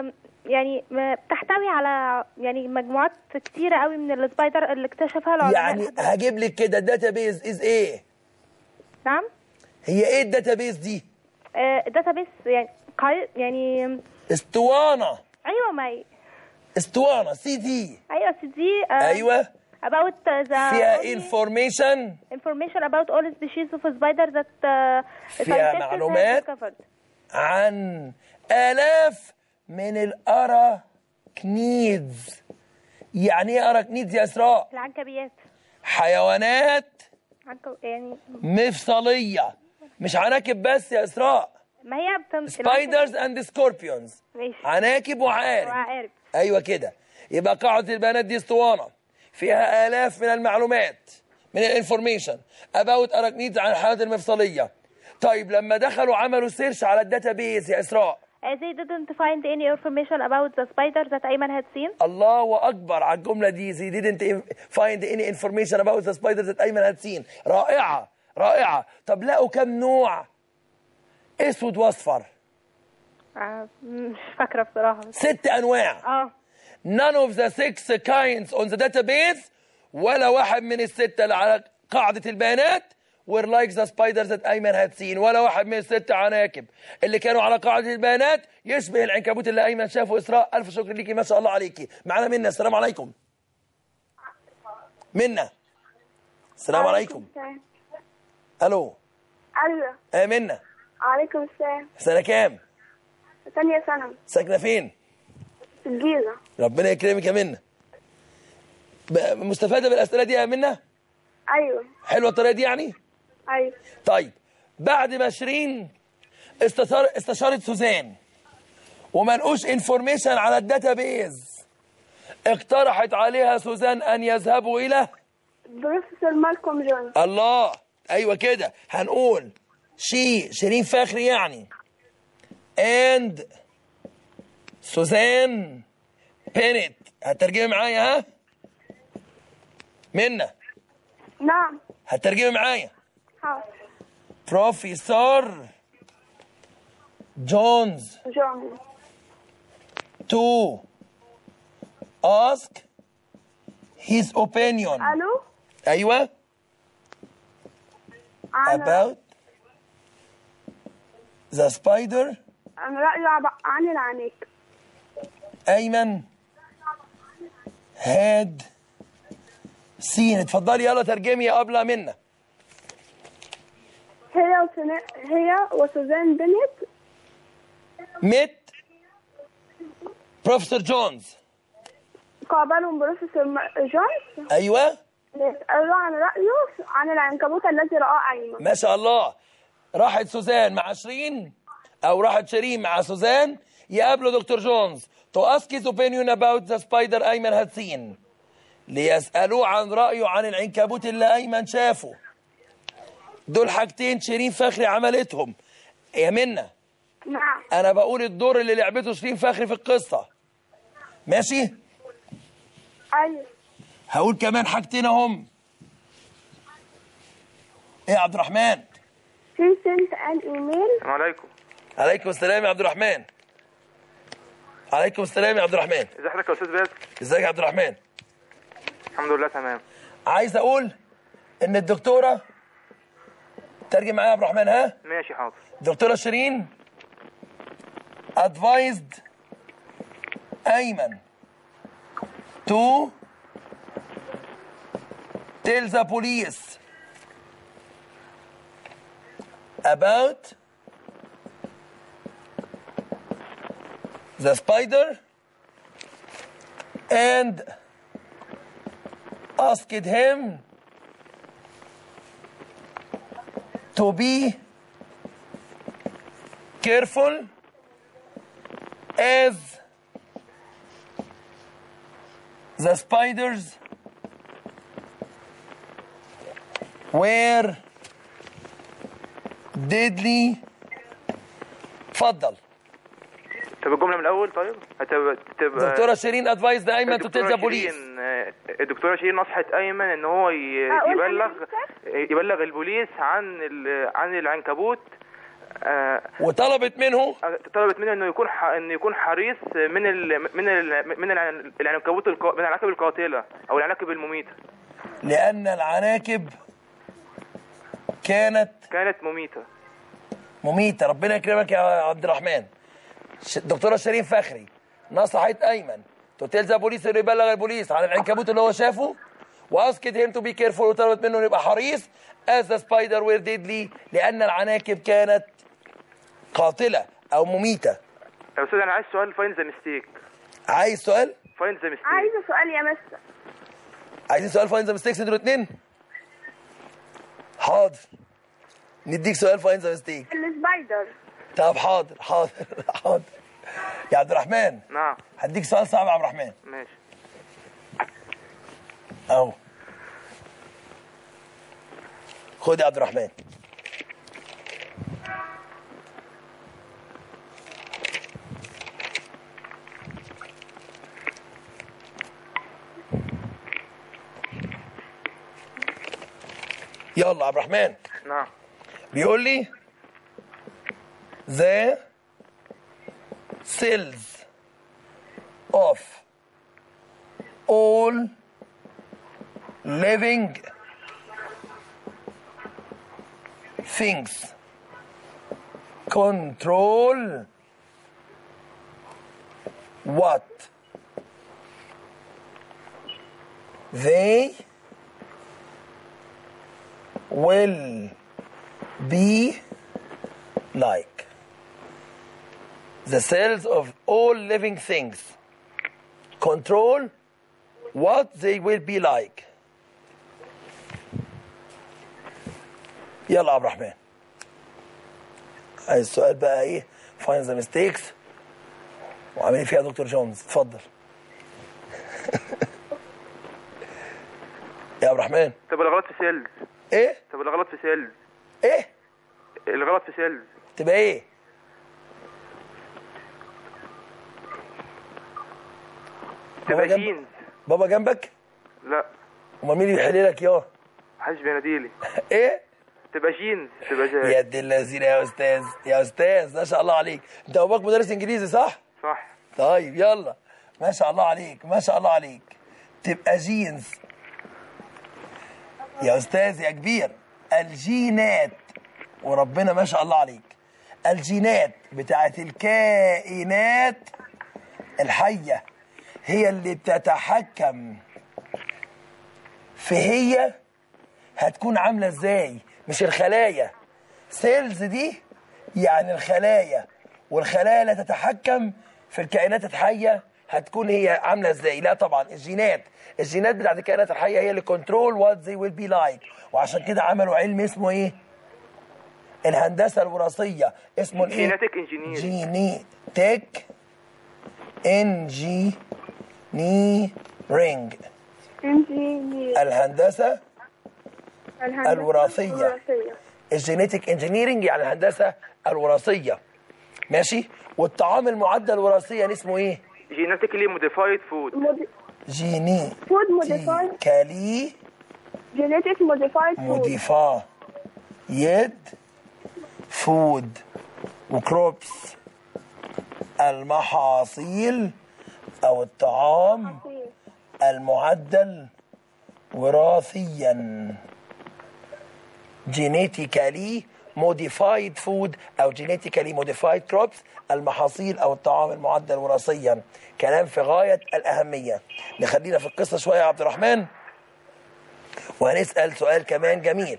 يعني بتحتوي على يعني مجموعات كتيره قوي من السبايدر اللي اكتشفها العلماء. يعني هجيب لك كده الداتابيز از ايه؟ نعم. هي ايه الداتابيز دي؟ الداتابيز يعني يعني اسطوانه. ايوه ما هي اسطوانه سي دي. ايوه سي دي. ايوه about the فيها information information about all species of spider that uh, فيها معلومات عن آلاف من الأراكنيدز. يعني ايه أراكنيدز يا إسراء؟ العنكبيات. حيوانات عنكب يعني مفصلية، مش عناكب بس يا إسراء. ما هي بتم... سبايدرز اند سكوربيونز. عناكب وعقارب. وعقارب. ايوه كده. يبقى قاعدة البيانات دي اسطوانة فيها آلاف من المعلومات من الانفورميشن about أراكنيدز عن الحيوانات المفصلية. طيب لما دخلوا عملوا سيرش على الداتابيز يا إسراء. They didn't find any information about the spider that Ayman had seen. الله أكبر على الجملة دي. They didn't find any information about the spider that Ayman had seen. رائعة رائعة. طب لقوا كم نوع؟ اسود واصفر. آه مش فاكرة بصراحة. ست أنواع. اه. None of the six kinds on the database. ولا واحد من الستة اللي على قاعدة البيانات were like the spiders that أيمن had seen. ولا واحد من الست عناكب اللي كانوا على قاعدة البيانات يشبه العنكبوت اللي أيمن شافه. إسراء ألف شكر ليكي ما شاء الله عليكي. معنا منى. السلام عليكم. منى السلام عليكم. ألو. ألو. إيه منى؟ عليكم السلام. سنة كام؟ ثانية ثانوي. ساكنة فين؟ في الجيزة. ربنا يكرمك يا منى. مستفادة بالأسئلة دي يا منى؟ أيوه. حلوة الطريقة دي يعني؟ أيوه. طيب بعد ما شيرين استشار استشارت سوزان وما لقوش انفورميشن على الداتابيز، اقترحت عليها سوزان أن يذهبوا إلى بروفيسور مالكوم جونز. الله أيوة كده. هنقول شي شيرين فخري يعني and سوزان بينت. هترجمي معايا ها؟ منى. نعم. هترجمي معايا. حاضر. بروفيسور جونز جونز to ask his opinion. ألو. أيوة. about the spider. عن رأيه عن العناكب. أيمن had seen. اتفضلي يلا ترجمي يا أبلة منى. هي وسنا... هي وسوزان بنت met بروفيسور جونز. قابلهم بروفيسور جونز. أيوة. ليسألوا عن رأيه عن العنكبوت الذي رآه أيمن. ما شاء الله. راحت سوزان مع شيرين أو راحت شيرين مع سوزان يقابلوا دكتور جونز to ask his opinion about the spider أيمن had seen. ليسألوه عن رأيه عن العنكبوت اللي أيمن شافه. دول حاجتين شيرين فخري عملتهم يا منى. نعم. أنا بقول الدور اللي لعبته شيرين فخري في القصة. ماشي؟ أيوه. هقول كمان حاجتين اهم. ايه يا عبد الرحمن؟ في سنت ان ايميل. السلام عليكم. عليكم السلام يا عبد الرحمن. عليكم السلام يا عبد الرحمن. ازي حضرتك يا استاذ باسم؟ ازيك يا عبد الرحمن؟ الحمد لله تمام. عايز اقول ان الدكتوره ترجم معايا يا عبد الرحمن ها؟ ماشي حاضر. الدكتوره شيرين advised أيمن to tell the police about the spider and asked him to be careful as the spiders were deadly. اتفضل. طب الجمله من الاول. طيب هتبقى تبقى دكتوره شيرين ادفايز ايمن تو تيل ذا بوليس. الدكتوره شيرين نصحت ايمن ان هو يبلغ يبلغ البوليس عن عن العنكبوت آه وطلبت منه طلبت منه انه يكون ح... انه يكون حريص من ال... من ال... من ال... العنكبوت الق... من العناكب القاتله او العناكب المميته. لان العناكب كانت كانت مميته مميته. ربنا يكرمك يا عبد الرحمن. الدكتوره شيرين فخري نصحت ايمن تتيل ذا بوليس انه يبلغ البوليس عن العنكبوت اللي هو شافه، واسكت هيم تو بي كيرفول، وطلبت منه يبقى حريص as the spider were deadly لان العناكب كانت قاتله او مميته. يا استاذ انا عايز سؤال فاين ذا ميستيك. عايز سؤال؟ فاين ذا ميستيك. عايزه سؤال يا مستر. عايزين سؤال فاين ذا ميستيكس انتوا الاثنين؟ حاضر نديك سؤال فاين ذا ميستيك. السبايدر. طب حاضر حاضر حاضر يا عبد الرحمن. نعم. هديك سؤال صعب يا عبد الرحمن. ماشي. اهو خد يا عبد الرحمن. يلا عبد الرحمن. نعم. بيقول لي the cells of all living things control what they will be like. The cells of all living things control what they will be like. يلا عبد الرحمن. عايز السؤال بقى ايه؟ find the mistakes وعامل ايه فيها دكتور جونز؟ اتفضل. يا عبد الرحمن. طب الغلط في سيلز. ايه؟ طب الغلط في سيلز. ايه؟ الغلط في سيلز. تبقى ايه؟ تبقى جينز. بابا جنبك؟ لا. امال مين اللي بيحل لك ياه؟ محدش بيناديلي. ايه؟ تبقى جينز. تبقى جينز. يا دي اللذين يا استاذ يا استاذ ما شاء الله عليك. انت باباك مدرس انجليزي صح؟ صح. طيب يلا ما شاء الله عليك ما شاء الله عليك. تبقى جينز يا استاذ يا كبير. الجينات وربنا ما شاء الله عليك. الجينات بتاعت الكائنات الحية هي اللي بتتحكم في هي هتكون عاملة ازاي، مش الخلايا. سيلز دي يعني الخلايا، والخلايا لا تتحكم في الكائنات الحية هتكون هي عاملة ازاي. لا طبعا الجينات الجينات بتاعت الكائنات الحية هي اللي كنترول وات زي ويل بي لايك. وعشان كده عملوا علم اسمه ايه؟ الهندسة الوراثية. اسمه الايه؟ جينيتك انجينير. جينيتك انجينيرينج. الهندسة الوراثية. الجينيتك انجينيرينج يعني الهندسة الوراثية. ماشي. والطعام المعدل وراثيا اسمه ايه؟ جينيتيكلي موديفايد فود. جيني فود موديفايد. كالي جينيتك موديفايد فود. موديفايد فود. وكروبس المحاصيل او الطعام المعدل وراثيا. genetically modified food او genetically modified crops المحاصيل او الطعام المعدل وراثيا. كلام في غاية الأهمية. نخلينا في القصة شوية يا عبد الرحمن وهنسأل سؤال كمان جميل.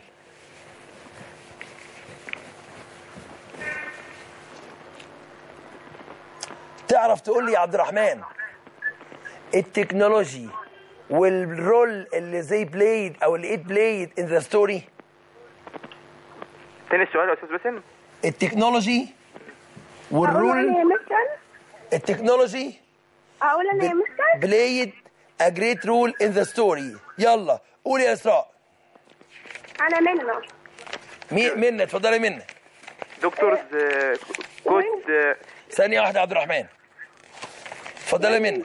تعرف تقول لي يا عبد الرحمن التكنولوجي والرول اللي زي بلايد او اللي ات بلايد ان ذا ستوري؟ تاني السؤال يا استاذ باسم. التكنولوجي والرول. اقول انا يا مستر؟ التكنولوجي اقول انا يا مستر؟ بلايد a great role in the story. يلا قولي يا اسراء. انا منى. مي منى اتفضلي منى. دكتور كود. ثانية واحدة يا عبد الرحمن. اتفضلي منى.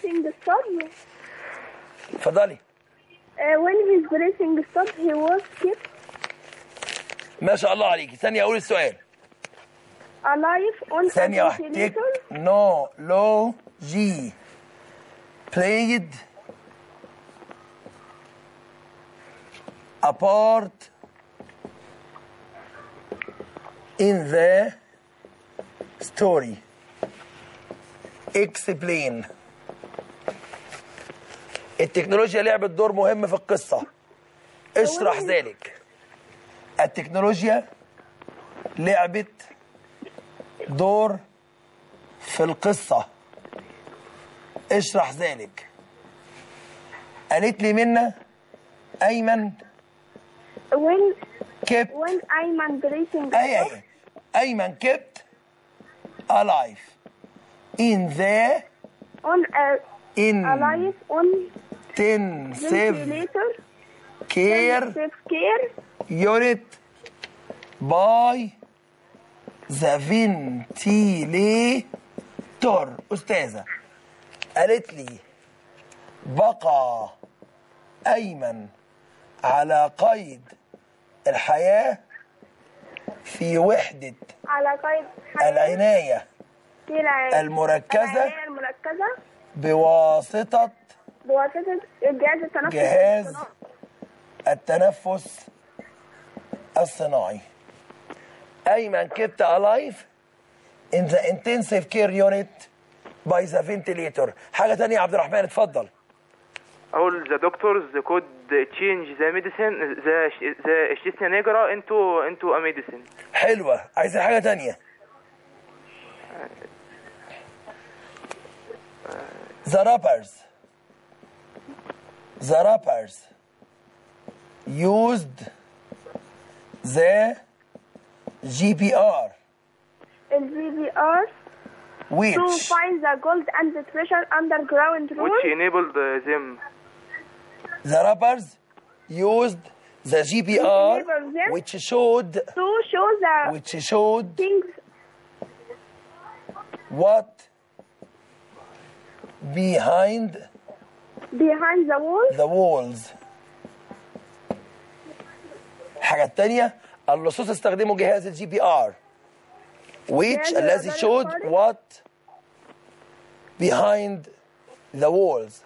اتفضلي. when his breathing stopped he was kept. ما شاء الله عليكي. ثانية أقول السؤال. alive on ثانية واحدة. technology played a part in the story. explain. التكنولوجيا لعبت دور مهم في القصة. اشرح ذلك. التكنولوجيا لعبت دور في القصة. اشرح ذلك. قالت لي منى أيمن when kept when أيمن breathing أي أي أيمن kept alive in the on a in alive on intensive ventilator care intensive care unit by the ventilator. أستاذة قالت لي بقى أيمن على قيد الحياة في وحدة على قيد حياة العناية في الع- المركزة العناية المركزة بواسطة بواسطة جهاز التنفس جهاز الصناعي. التنفس الصناعي. أيمن kept alive in the intensive care unit by the ventilator. حاجة تانية يا عبد الرحمن اتفضل. All the doctors could change the medicine the the Shishna Negra into into a medicine. حلوة. عايزين حاجة تانية. The rappers the rappers used the G P R ال G P R which to find the gold and the treasure underground room. Which enabled uh, them. the rappers used the G P R enabled them which showed to show the which showed things what behind behind the wall. the walls. الحاجة التانية اللصوص استخدموا جهاز الجي بي ار which جهاز الذي الرادار showed الخارجي. what behind the walls.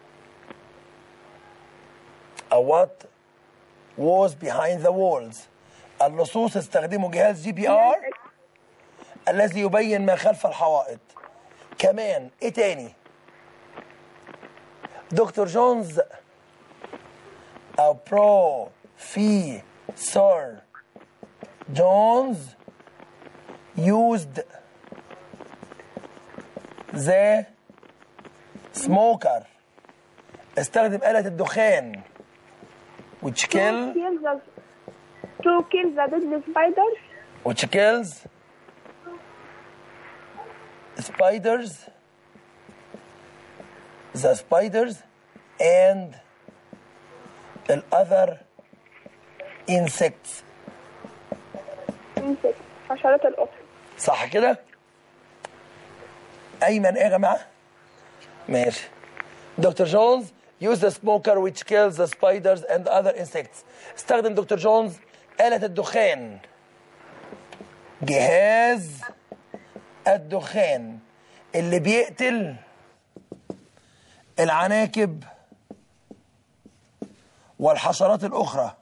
أو what was behind the walls. اللصوص استخدموا جهاز جي بي ار الذي يبين ما خلف الحوائط. كمان ايه تاني؟ دكتور جونز أو بروفيسور جونز used the smoker استخدم آلة الدخان which kill to kill the to kill the deadly spiders. which kills spiders the spiders and the other insects. insects حشرات القطر. صح كده؟ أيمن إيه يا جماعة؟ ماشي. دكتور جونز use the smoker which kills the spiders and other insects. استخدم دكتور جونز آلة الدخان. جهاز الدخان اللي بيقتل العناكب والحشرات الأخرى.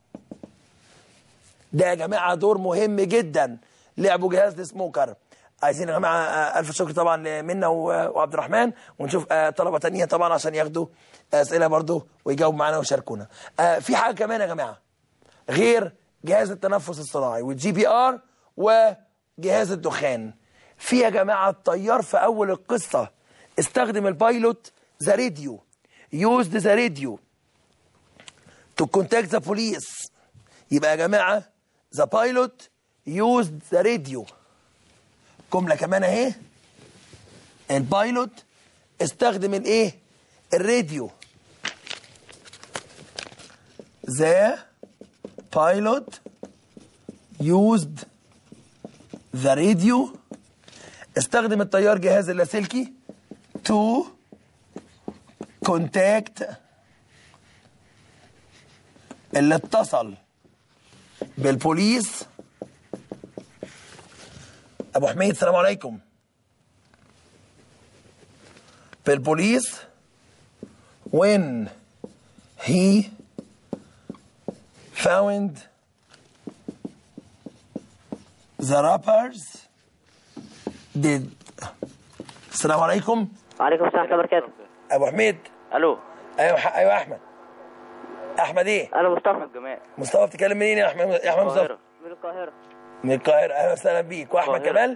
ده يا جماعة دور مهم جدا لعبوا جهاز السموكر. عايزين يا جماعة ألف شكر طبعا لمنى وعبد الرحمن، ونشوف طلبة تانية طبعا عشان ياخدوا أسئلة برضو ويجاوبوا معانا ويشاركونا. في حاجة كمان يا جماعة غير جهاز التنفس الصناعي والجي بي آر وجهاز الدخان، في يا جماعة الطيار في أول القصة استخدم البايلوت ذا راديو used ذا راديو to contact the police. يبقى يا جماعة the pilot used the radio. جملة كمان اهي البايلوت استخدم الايه الراديو. the pilot used the radio استخدم الطيار جهاز اللاسلكي to contact اللي اتصل بالبوليس ابو حميد السلام عليكم. في البوليس when he found the rappers did. السلام عليكم. وعليكم السلام ورحمة الله وبركاته. ابو حميد. الو. ايوه ايوه احمد. احمد ايه؟ انا مصطفى جمال. مصطفى بتتكلم منين يا احمد؟ يا احمد مصطفى؟ من القاهرة. من القاهرة. اهلا وسهلا بيك. واحمد كمال؟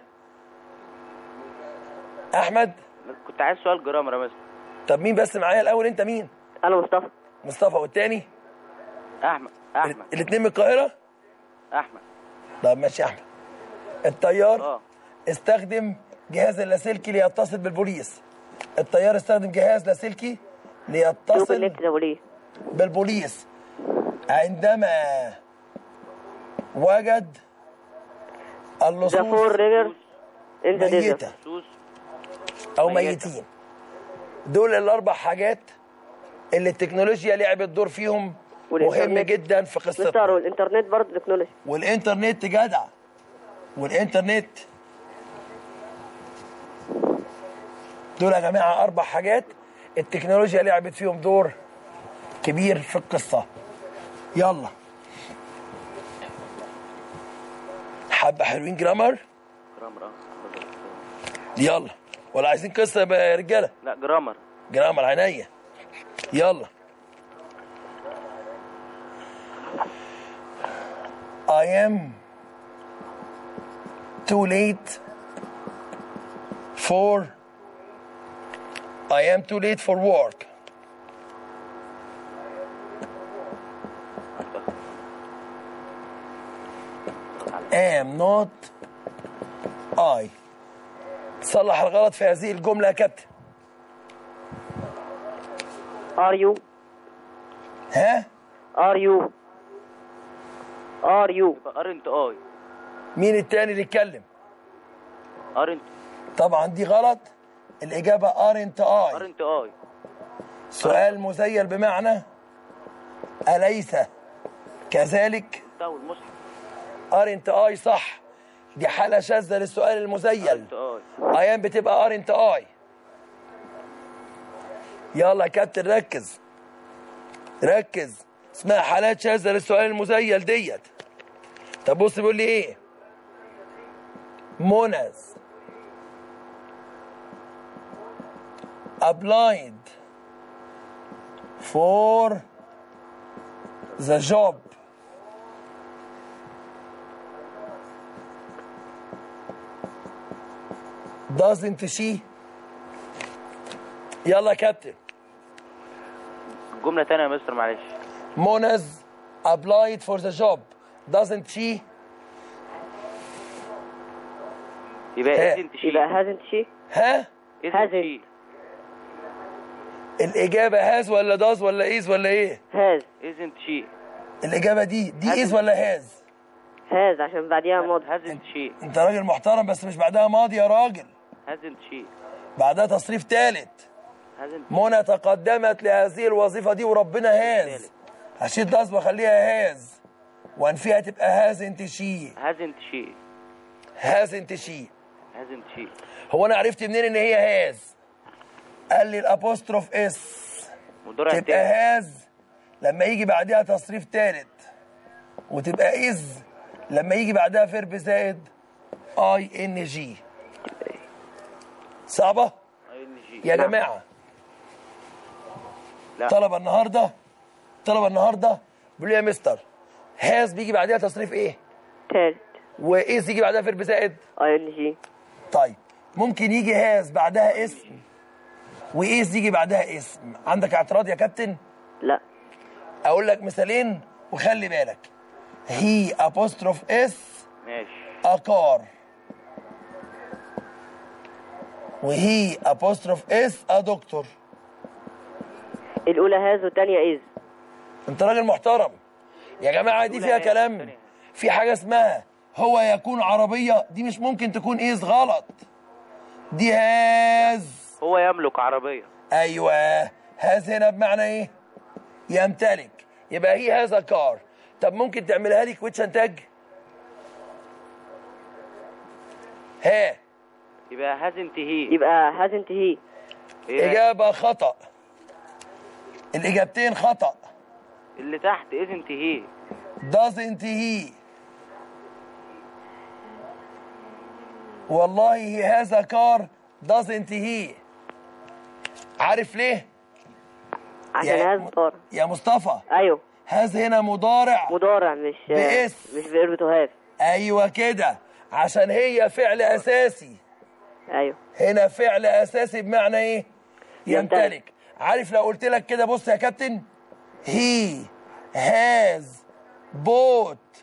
احمد؟ كنت عايز سؤال جرامر يا مستر. طب مين بس معايا الاول؟ انت مين؟ انا مصطفى. مصطفى والتاني؟ احمد. احمد. الاثنين من القاهرة؟ احمد. طب ماشي يا احمد. الطيار اه استخدم جهاز اللاسلكي ليتصل بالبوليس. الطيار استخدم جهاز لاسلكي ليتصل بالبوليس عندما وجد اللصوص ميتة أو ميتين. دول الأربع حاجات اللي التكنولوجيا لعبت دور فيهم مهم جدا في قصتنا. والإنترنت برضه تكنولوجيا. والإنترنت جدع. والإنترنت دول يا جماعة أربع حاجات التكنولوجيا لعبت فيهم دور كبير في القصة. يلا حبة حلوين جرامر. جرامر يلا. ولا عايزين قصة يا رجالة؟ لا جرامر. جرامر عينيا. يلا. I am too late for I am too late for work. am not I. صلح الغلط في هذه الجملة يا كابتن. are you ها؟ are you are you aren't I. مين التاني اللي اتكلم؟ aren't. طبعا دي غلط. الإجابة aren't I. aren't I. سؤال مزيل بمعنى أليس كذلك؟ aren't I صح. دي حالة شاذة للسؤال المزيل. I am بتبقى aren't I. يلا يا كابتن ركز ركز. اسمها حالات شاذة للسؤال المزيل ديت. طب بص بيقول لي ايه؟ منز applied for the job doesn't she. يلا يا كابتن. جملة تانية يا مستر معلش. منز applied for the job doesn't she. يبقى isn't she. يبقى hasn't she. ها؟ hasn't. الإجابة هاز ولا داز ولا إيز ولا إيه؟ هاز. isn't she. الإجابة دي دي إيز ولا هاز؟ هاز عشان بعديها ماضي. hasn't she. أنت راجل محترم بس مش بعدها ماضي يا راجل. hasn't she. بعدها تصريف ثالث. منى تقدمت لهذه الوظيفة دي وربنا هاز. هشيل داز وأخليها هاز. وأنفيها تبقى هازنت شي. hasn't she. هازنت شي. hasn't she. هو أنا عرفت منين إن هي هاز؟ قال لي الابوستروف اس تبقى هاز لما يجي بعدها تصريف ثالث، وتبقى از لما يجي بعدها فيرب زائد اي ان جي. صعبه يا جماعه؟ لا. طلبه النهارده طلبه النهارده بيقولوا يا مستر هاز بيجي بعدها تصريف ايه؟ ثالث. واز يجي بعدها فيرب زائد اي ان جي. طيب ممكن يجي هاز بعدها اسم وإيز يجي بعدها اسم. عندك اعتراض يا كابتن؟ لا. أقول لك مثالين وخلي بالك. هي أبوستروف إس ماشي أكار، وهي أبوستروف إس أدكتور. الأولى هاز والثانية إيز. أنت راجل محترم يا جماعة. دي فيها كلام. في حاجة اسمها هو يكون عربية، دي مش ممكن تكون إيز، غلط. دي هاز. هو يملك عربية. ايوه هاز هنا بمعنى ايه؟ يمتلك. يبقى هي هذا كار. طب ممكن تعملها لي كويتشن تاج؟ ها يبقى hasn't he. يبقى hasn't he. إجابة خطأ. الإجابتين خطأ. اللي تحت isn't he. doesn't he. والله he has a car doesn't he. عارف ليه؟ عشان هاز مضارع. يا مصطفى. ايوه. هاز هنا مضارع. مضارع مش باسم. مش فيرب تو هاف. ايوه كده، عشان هي فعل اساسي. ايوه. هنا فعل اساسي بمعنى ايه؟ يمتلك. يمتلك. عارف لو قلت لك كده بص يا كابتن، he has bought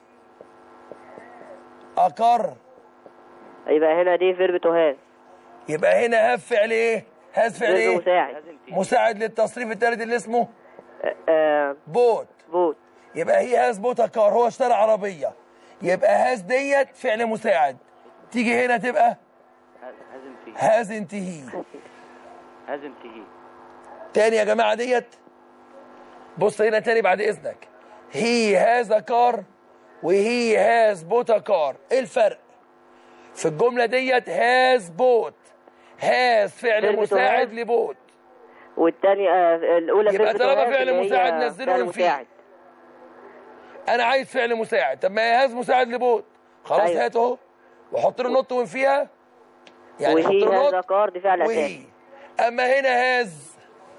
a car. يبقى هنا دي فيرب تو هاف. يبقى هنا هاف فعل ايه؟ هاز فعل ايه؟ مساعد. مساعد للتصريف الثالث اللي اسمه آه بوت. بوت. يبقى هي هاز بوت ا كار، هو اشترى عربيه. يبقى هاز ديت فعل مساعد، تيجي هنا تبقى هازنت هي. هازنت هي. تاني يا جماعه ديت، بص هنا تاني بعد اذنك. هي هاز ا كار وهي هاز بوت ا كار، ايه الفرق؟ في الجمله ديت هاز بوت، هاز فعل مساعد لبوت، والثاني آه الاولى يبقى طالما فعل مساعد نزله من فيه. انا عايز فعل مساعد، طب ما هي هاز مساعد لبوت، خلاص أيوة. هات اهو وحط له نوت وين فيها، يعني حط له نوت كار دي فعل اساسي. اما هنا هاز،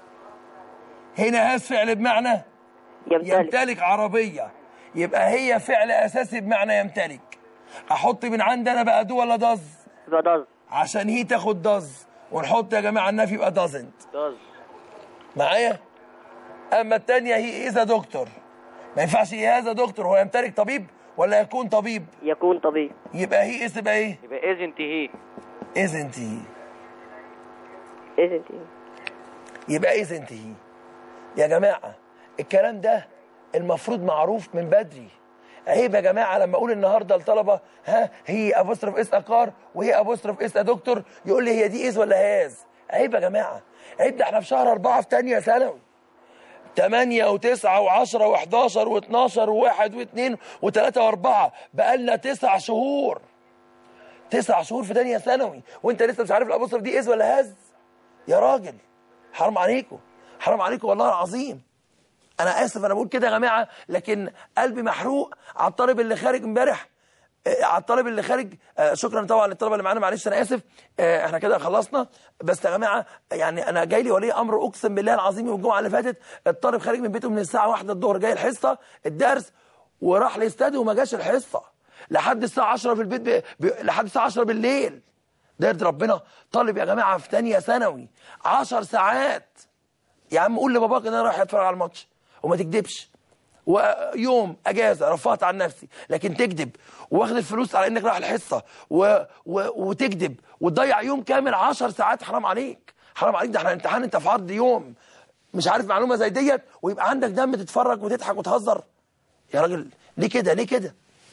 هنا هاز فعل بمعنى يمتلك. يمتلك عربيه، يبقى هي فعل اساسي بمعنى يمتلك. احط من عندي انا بقى دو ولا داز؟ يبقى داز، عشان هي تاخد داز، ونحط يا جماعه النفي يبقى دازنت. داز معايا؟ اما الثانيه هي اذا دكتور، ما ينفعش هي هذا دكتور، هو يمتلك طبيب ولا يكون طبيب؟ يكون طبيب. يبقى هي اسم ايه؟ يبقى isn't he. isn't he. isn't he. يبقى isn't he. يا جماعه الكلام ده المفروض معروف من بدري. عيب يا جماعه لما اقول النهارده للطلبه ها هي ابوستروف اس اكار وهي ابوستروف اس دكتور، يقول لي هي دي از ولا هاز؟ عيب يا جماعه، عيب. ده احنا في شهر أربعة في ثانيه ثانوي. ثمانية وتسعة وعشرة وحداشر واثناشر وواحد واثنين وثلاثة وأربعة، بقالنا تسع شهور. تسع شهور في ثانيه ثانوي وأنت لسه مش عارف الأبوستروف دي إز ولا هاز؟ يا راجل حرام عليكم، حرام عليكم والله العظيم. أنا آسف أنا بقول كده يا جماعة، لكن قلبي محروق على الطالب اللي خارج امبارح، على الطالب اللي خارج. شكرا طبعا للطلبه اللي معانا، معلش انا اسف. احنا كده خلصنا، بس يا جماعه يعني انا جاي لي ولي امر اقسم بالله العظيم يوم الجمعه اللي فاتت الطالب خارج من بيته من الساعه واحدة الظهر جاي الحصه الدرس، وراح الاستاد وما جاش الحصه لحد الساعه عشرة في البيت ب... ب... لحد الساعه عشرة بالليل. ده يرضي ربنا؟ طالب يا جماعه في ثانيه ثانوي عشر ساعات. يا عم قول لباباك ان انا رايح اتفرج على الماتش وما تكدبش، ويوم اجازه رفعت عن نفسي، لكن تكذب واخد الفلوس على انك رايح الحصه و... و... وتكذب وتضيع يوم كامل عشر ساعات. حرام عليك، حرام عليك. ده احنا امتحان، انت في عرض يوم مش عارف معلومه زي ديت ويبقى عندك دم تتفرج وتضحك وتهزر. يا راجل ليه كده؟ ليه كده؟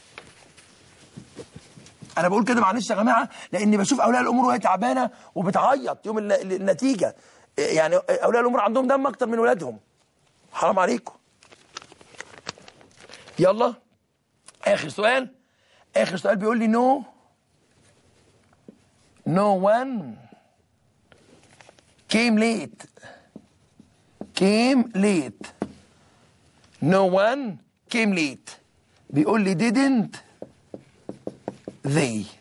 انا بقول كده معلش يا جماعه لاني بشوف اولياء الامور وهي تعبانه وبتعيط يوم النتيجه. يعني اولياء الامور عندهم دم اكتر من ولادهم. حرام عليكم. يلا اخر سؤال، اخر سؤال بيقول لي نو no one came late came late no one came late. بيقول لي didn't they.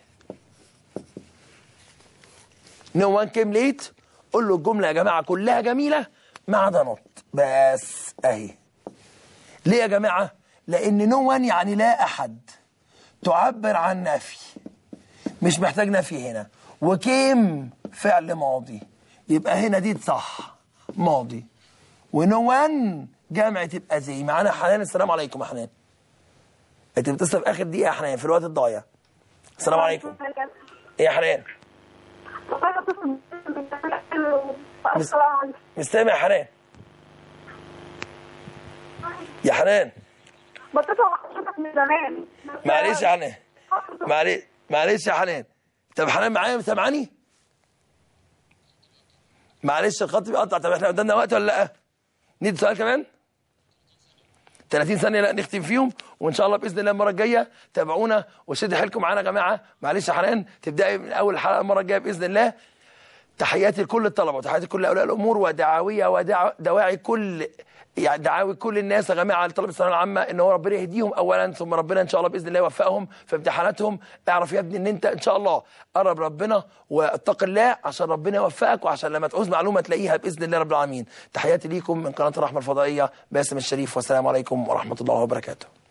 no one came late. قول له الجمله يا جماعه كلها جميله ما عدا نوت بس اهي. ليه يا جماعه؟ لأن نو وان يعني لا أحد، تعبر عن نفي، مش محتاج نفي هنا. وكيم فعل ماضي، يبقى هنا دي صح ماضي. ونو وان جمع تبقى زي. معانا حنان. السلام عليكم يا حنان. انت بتتصل في آخر دقيقة يا حنان في الوقت الضايع. السلام عليكم. ايه يا حنان؟ مش, مش سامع يا حنان. يا حنان بتطلع حضرتك من زمان. معلش يا حنان، معلش معلش يا حنان. طب حنان معايا سامعاني؟ معلش الخط بيقطع. طب احنا قدامنا وقت ولا لا؟ ندي سؤال كمان؟ ثلاثين ثانيه لا نختم فيهم، وان شاء الله باذن الله المره الجايه تابعونا وشدوا حيلكم معانا يا جماعه. معلش يا حنان تبداي من اول حلقه المره الجايه باذن الله. تحياتي لكل الطلبه وتحياتي لكل اولياء الامور ودعاويه ودواعي كل يعني دعاوي كل الناس يا جماعه على طلبه الثانويه العامه ان هو ربنا يهديهم اولا، ثم ربنا ان شاء الله باذن الله يوفقهم في امتحاناتهم. اعرف يا ابني ان انت ان شاء الله قرب ربنا واتق الله عشان ربنا يوفقك، وعشان لما تعوز معلومه تلاقيها باذن الله رب العالمين. تحياتي ليكم من قناه الرحمه الفضائيه، باسم الشريف، والسلام عليكم ورحمه الله وبركاته.